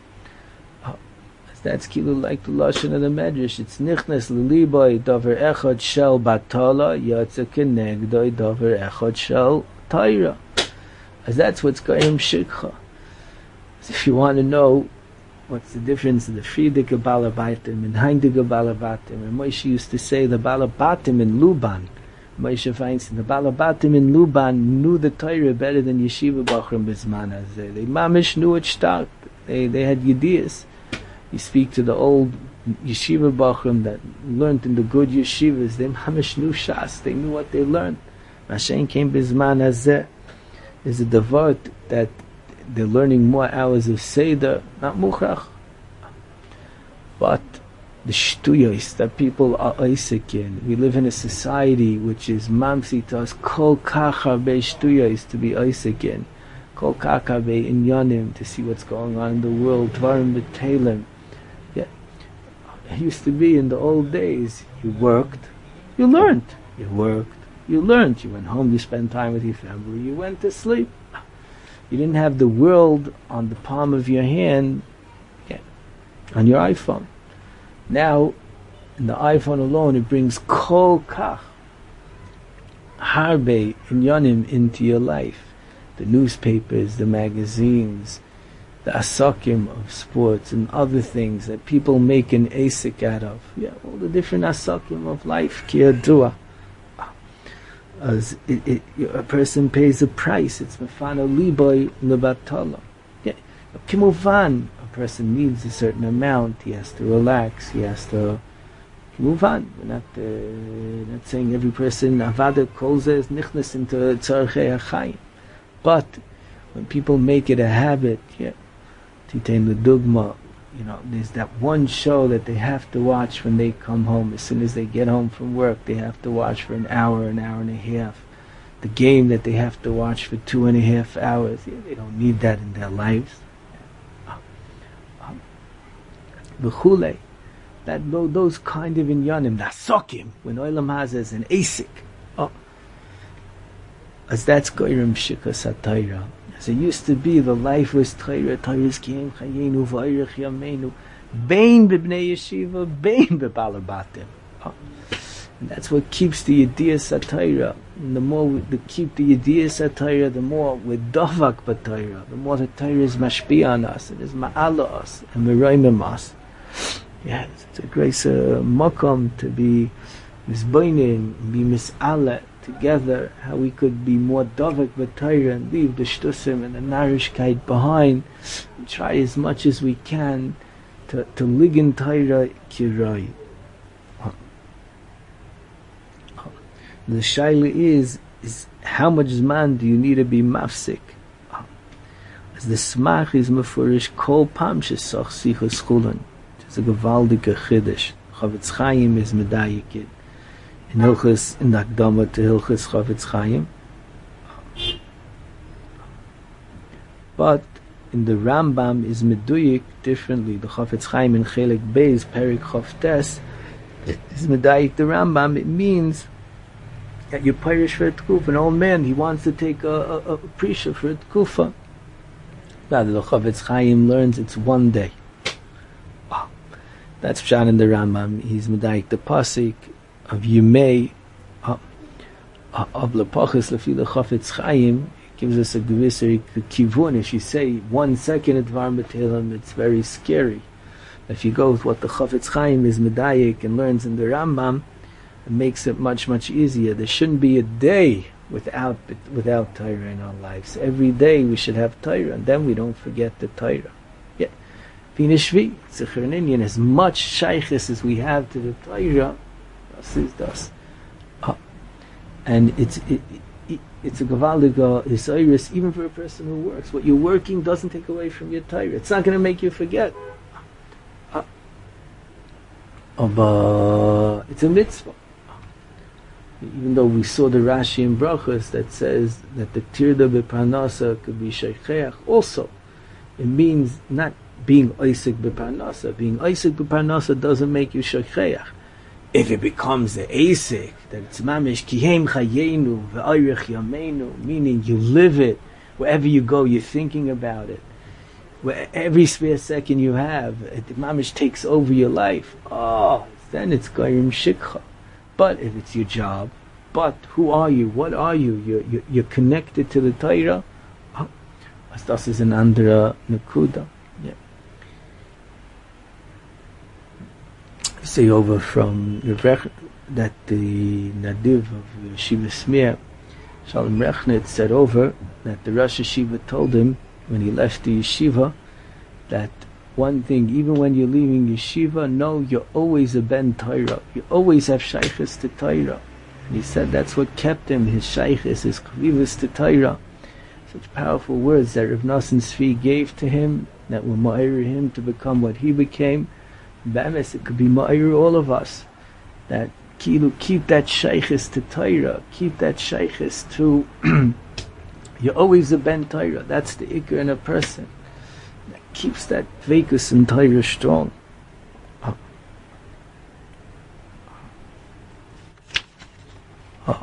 That's kilu like the lashon of the medrash. It's nichnas liliboy davar echad shel batala yatsa kenegdoi davar echad shel Torah. As that's what's goyim shikha. So if you want to know what's the difference in the Friedige Balabatim and Heindige Balabatim, and Moshe used to say the Balabatim in Luban, Moshe Feinstein, the Balabatim in Luban knew the Torah better than Yeshiva Bachram Bizman Hazeh. They mamish knew it stark. They they had yediyas. You speak to the old yeshiva bachrim that learned in the good yeshivas, they mamish knew shas, they knew what they learned. Mashen came bizman hazeh. There's a devar that they're learning more hours of seder, not muchrach. But the shtuyos that people are Isaac in, we live in a society which is mamsi to us kol kachar be shtuyos to be Isaac in, kol kachar be inyanim to see what's going on in the world, dvarim b'telim. It used to be in the old days, you worked, you learned. You worked, you learned. You went home, you spent time with your family, you went to sleep. You didn't have the world on the palm of your hand, yeah, on your iPhone. Now, in the iPhone alone, it brings kol kach, harbe inyanim into your life. The newspapers, the magazines, the asakim of sports and other things that people make an asik out of. Yeah, all the different asakim of life. Kiyadua. As it, it, a person pays a price. It's mefana liboy lebatala. Yeah, kimuvan. A person needs a certain amount. He has to relax. He has to move on. We're not uh, not saying every person avada kolze is nichnas into tzarchei hachayim, but when people make it a habit, yeah. Titain the dugma, you know, there's that one show that they have to watch when they come home. As soon as they get home from work, they have to watch for an hour, an hour and a half. The game that they have to watch for two and a half hours. Yeah, they don't need that in their lives. V'chulei, that those kind of inyanim, nasokim, when olam hazeh an asik, oh, as that's goyrim shikas hatayra. As it used to be, the life was Torah, Torah's Kiyem Chayenu V'Oirech Yameinu, Bein B'Bnei Yeshiva, Bein B'Balabatim. Oh. And that's what keeps the Yediyas HaTorah. And the more we the, keep the Yediyas HaTorah, the more we're Dovak B'Torah, the more the Torah is Mashpi on us, it is Ma'ala us, and Meroimim us. Yes, it's a great uh, makom to be Mizboinin, be Mis'ala together, how we could be more dovek b'Torah and leave the shtusim and the narishkeit behind, and try as much as we can to to ligin Torah kiroi. The shaila is is how much zman do you need to be mafsik? As the smach is mefurish kol pam shesach sichos chulen. It's a gewaldige chiddush. Chavetz Chaim is medayikid. In Hilchos, in the Akdama to Hilchos Chavetz Chaim. But in the Rambam is meduyik differently. The Chavetz Chaim in Chelik Beis, Perik Chavtes, is medayik the Rambam. It means that you're pirish for a tkufa. An old man, he wants to take a, a, a prisha for a tkufa. Rather, the Chavetz Chaim learns it's one day. Wow. That's Pshat in the Rambam. He's medayik the pasuk of Yimei uh, uh, of Lepachas Lefi the Chavetz Chaim. Gives us a gewisser kivun. If you say one second at Dvar B'Teilim, it's very scary. If you go with what the Chavetz Chaim is medayik and learns in the Rambam, it makes it much, much easier. There shouldn't be a day without without Torah in our lives. Every day we should have Torah, and then we don't forget the Torah. Yeah, Vinishvi, Zichron, as much shaykhis as we have to the Torah, das is das. Uh, and it's it, it, it's a gavaldiga isairis even for a person who works. What you're working doesn't take away from your Torah. It's not going to make you forget. Uh, uh, it's a mitzvah. Even though we saw the Rashi in Brachos that says that the tirda beparnasa could be sheicheach, also it means not being oisik beparnasa. Being oisik beparnasa doesn't make you sheicheach. If it becomes the asik, that it's mamish kihem chayenu ve'ayrech yameinu, meaning you live it wherever you go, you're thinking about it. Where every spare second you have, it mamish takes over your life. Oh, then it's goyim shikha. But if it's your job, but who are you? What are you? You're, you're, you're connected to the Torah. Oh, das is an andere Nakuda. Yeah. Say over from Rech, that the Nadiv of Yeshiva Smir, Shalom Rechnitz, said over that the Rosh Yeshiva told him when he left the yeshiva that one thing, even when you're leaving yeshiva, no, you're always a ben Torah. You always have shaykhis to Torah. And he said that's what kept him, his shaykhis, his kavivas to Torah. Such powerful words that Rav Nosson Tzvi gave to him, that will ma'ir him to become what he became. Bemes, it could be ma'ir all of us. That kilu, keep that shaykhis to Torah. Keep that shaykhis to... you're always a ben Torah. That's the ikar in a person. Keeps that vekus and Torah strong. Oh. Oh.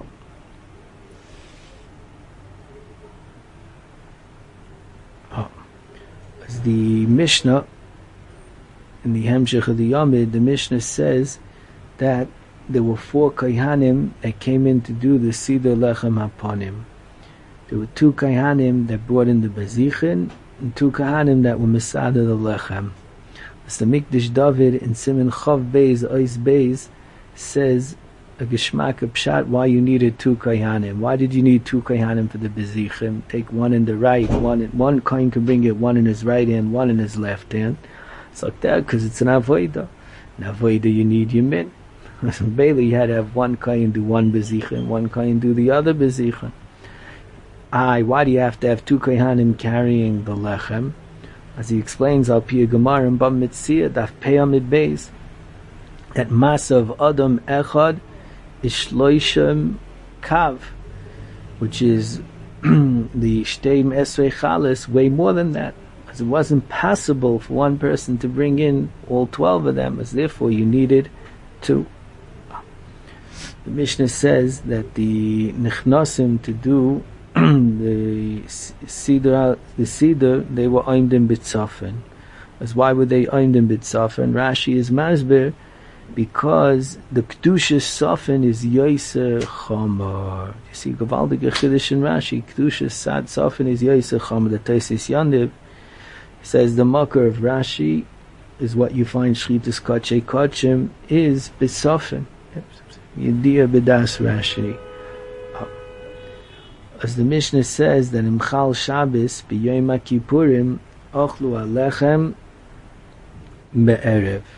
Oh. As the Mishnah in the Hemshech of the Yomid, the Mishnah says that there were four Kayhanim that came in to do the Siddur Lechem Haponim. There were two Kayhanim that brought in the Bezichin, and two Kahanim that were Masada the Lechem. As the Mikdash David in Siman Chav Beis, Ois Beis, says a Geshmak of Pshat why you needed two Kahanim. Why did you need two Kahanim for the Bezichim? Take one in the right, one one Kain can bring it, one in his right hand, one in his left hand. It's like that because it's an Avodah. In Avodah you need Yemin. Bailey, you had to have one Kain do one Bezichim, one Kain do the other Bezichim. I, why do you have to have two Kohanim carrying the Lechem? As he explains, Al Pi Gemara and Bam Mitzia, Daf Peyamid Beis, that Masa of Adam Echad is Shloishem Kav, which is the Shteim Esrei Chalis, way more than that. As it wasn't possible for one person to bring in all twelve of them, as therefore you needed two. The Mishnah says that the Nichnasim to do the Siddur, the Siddur, they were aimed in Bitzafen. As why were they aimed in Bitzafen? Rashi is Masber, because the Kedushas Safen is Yoser Chamar. You see, Gavaldig Chiddush in Rashi, Kedushas Sad Safen is Yoser Chamar. The Taisis Yandib says the Makar of Rashi is what you find Shchitas Kachei Kachim is Bitzafen. Yediyah B'das Rashi. As the Mishnah says that in Chal Shabbos, B'Yom HaKippurim, Ochlu Alechem Be'erev.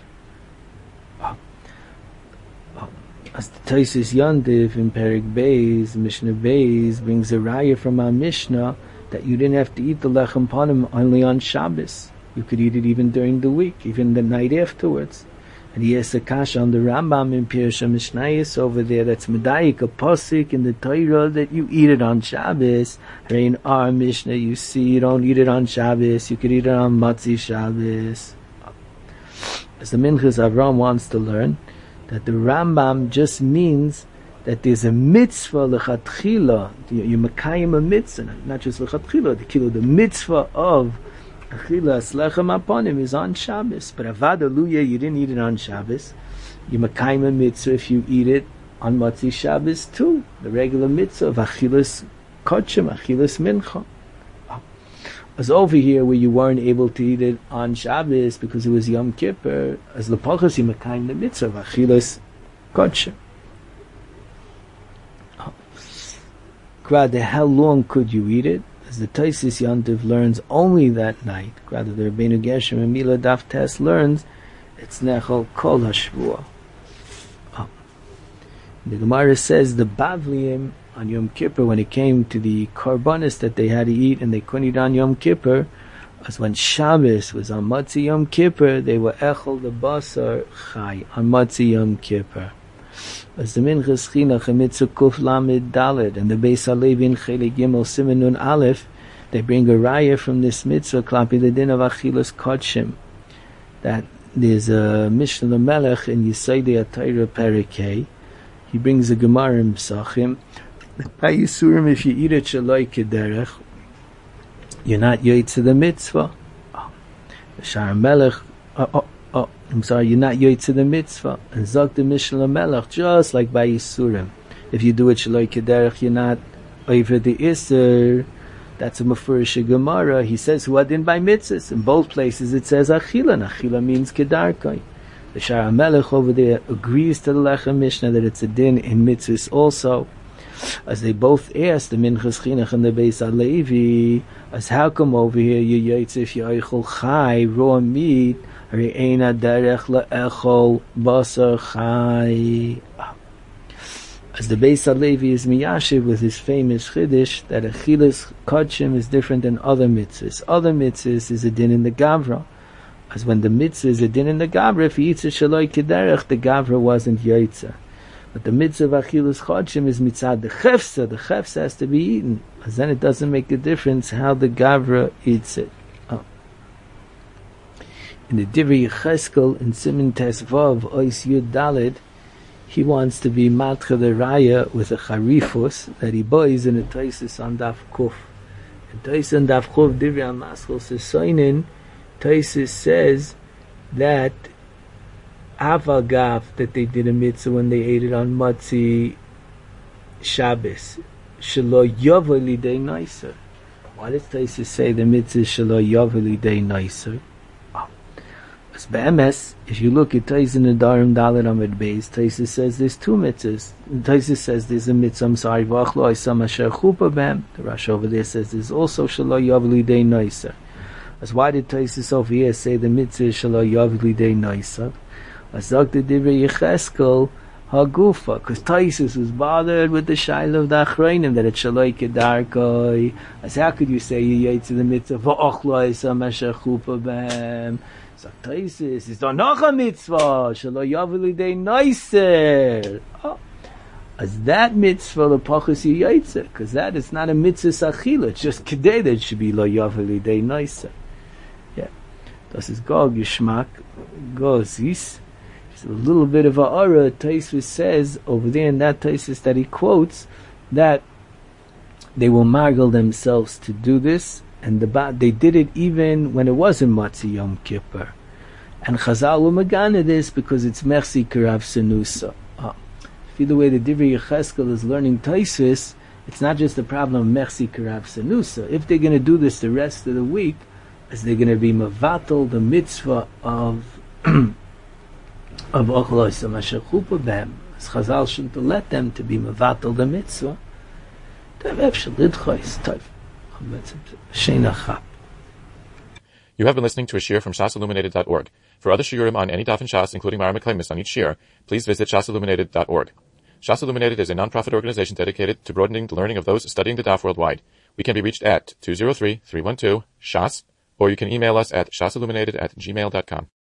As the Taisis Yontiv in Perek Beis, Mishnah Beis brings a raya from our Mishnah that you didn't have to eat the Lechem Panim only on Shabbos. You could eat it even during the week, even the night afterwards. And he has a kasha on the Rambam in Pirsha Mishnayos over there that's medayik, a posik in the Torah that you eat it on Shabbos. In our Mishnah you see you don't eat it on Shabbos, you could eat it on Matzi Shabbos. As the Minchas Avram wants to learn, that the Rambam just means that there's a mitzvah lechatchila, you makayim a mitzvah, not just lechatchila, the kilo, the mitzvah of Achilas lechem aponim is on Shabbos, but avada luya, you didn't eat it on Shabbos. You mekayim mitzvah if you eat it on Motzi Shabbos too. The regular mitzvah of achilas kodshim, achilas mincha. As over here where you weren't able to eat it on Shabbos because it was Yom Kippur, as lepachas you mekayim the mitzvah of achilas kodshim. Rather, how long could you eat it? As the Taisis Yantiv learns only that night. Rather, the Rabbeinu Gershom and Mila Daf Tes learns it's Nechol Kol HaShavua. Oh. The Gemara says the Bavliim on Yom Kippur, when it came to the Karbanis that they had to eat and they couldn't eat on Yom Kippur, as when Shabbos was on Motzi Yom Kippur, they were Echol the Basar Chai on Motzi Yom Kippur. As the Minchas Chinuch and Mitzvah Kuf Lamed Daled and the Beis Halevi in Chelik Gimel Siman Nun Aleph, they bring a raya from this mitzvah klapi the din of Achilas Kodshim. That there's a Mishnah Melech in Yisaydi Atayra Perikei. He brings a Gemara in Psachim. By Yisurim, if you eat it shaloi kederech, you're not yoytze the mitzvah. The Shar Melech. Oh, oh, oh, I'm sorry, you're not yoytze the mitzvah. And Zog the Mishnah Melech, just like by Yisurim. If you do it shaloi kederech, you're not over the Isser. That's a Mefurish Gemara. He says, who adin by mitzvahs? In both places it says Achila, and Achila means kedarkai. The Shar Melech over there agrees to the Lechem Mishnah that it's a din in mitzvahs also. As they both asked the Minchas Chinuch and the Beis Halevi, as how come over here you yaitz if you eichel chai raw meat, hari eina derech leechol basar chai. As the Beis Halevi is miyashiv with his famous chiddush that achilas kodshim is different than other mitzvahs. Other mitzvahs is a din in the gavra. As when the mitzvah is a din in the gavra, if he eats a shaloi kederech, the gavra wasn't yaitza. But the mitzvah of Achilus Chodshim is mitzad the chefsa. The chefsa has to be eaten. Because then it doesn't make a difference how the gavra eats it. Oh. In the Divrei Yecheskel, in Siman Tes Vav, Ois Yud Daled, he wants to be matcha the raya with a charifus that he buys in a Taisis on Daf Kuf. In Taisis on Daf Kuf, Divrei HaMaschal Sesoinin, Taisis says that Avagav that they did a mitzvah when they ate it on Motzi Shabbos. Shelo Yovel Lidei Noiser. Why does Taisus say the mitzvah Shelo Yovel Lidei Noiser? As Be'emes, if you look at Taisus in the Darim Dalet Amid Beis, Taisus says there's two mitzvahs. Taisus says there's a mitzvah, I'm sorry, V'achlo Aisam Asher Chupa Bem. The Rashi over there says there's also Shelo Yovel Lidei Noiser. As why did Taisus over here say the mitzvah Shelo Yovel Lidei Noiser? As Doctor Divrei Yecheskel Hagufa, because Taisus was bothered with the shaila of the Achrayim that it's shaloi kedarkoi. As how could you say you yait to the mitzvah v'ochloi samesha chupa bem? So Taisus is done noch a mitzvah shaloi yavuli dei noiser. Oh, as that mitzvah the pachas you yaitze, because that is not a mitzvah sachila. It's just kedei that it should be lo yavuli dei noiser. Yeah, das is gog yishmak gozis. A little bit of a aura. Taisus says over there in that Taisus that he quotes that they will margle themselves to do this, and the they did it even when it wasn't Motzi Yom Kippur. And Chazal will magana this because it's Mersi Karav Senusa. Oh. See the way the Divrei Yecheskel is learning Taisus, it's not just a problem of Mersi Karav Senusa. If they're going to do this the rest of the week, as they're going to be Mavatal, the mitzvah of of Ochlos Masher Chupa Bem, as Chazal shouldn't let them to be Mavatal the mitzvah. You have been listening to a shiur from shas illuminated dot org. For other shiurim on any daf in Shas, including Mara Meklemis on each shiur, please visit shas illuminated dot org. Shas Illuminated is a non-profit organization dedicated to broadening the learning of those studying the daf worldwide. We can be reached at two zero three, three one two, shas, or you can email us at shasilluminated at gmail dot com.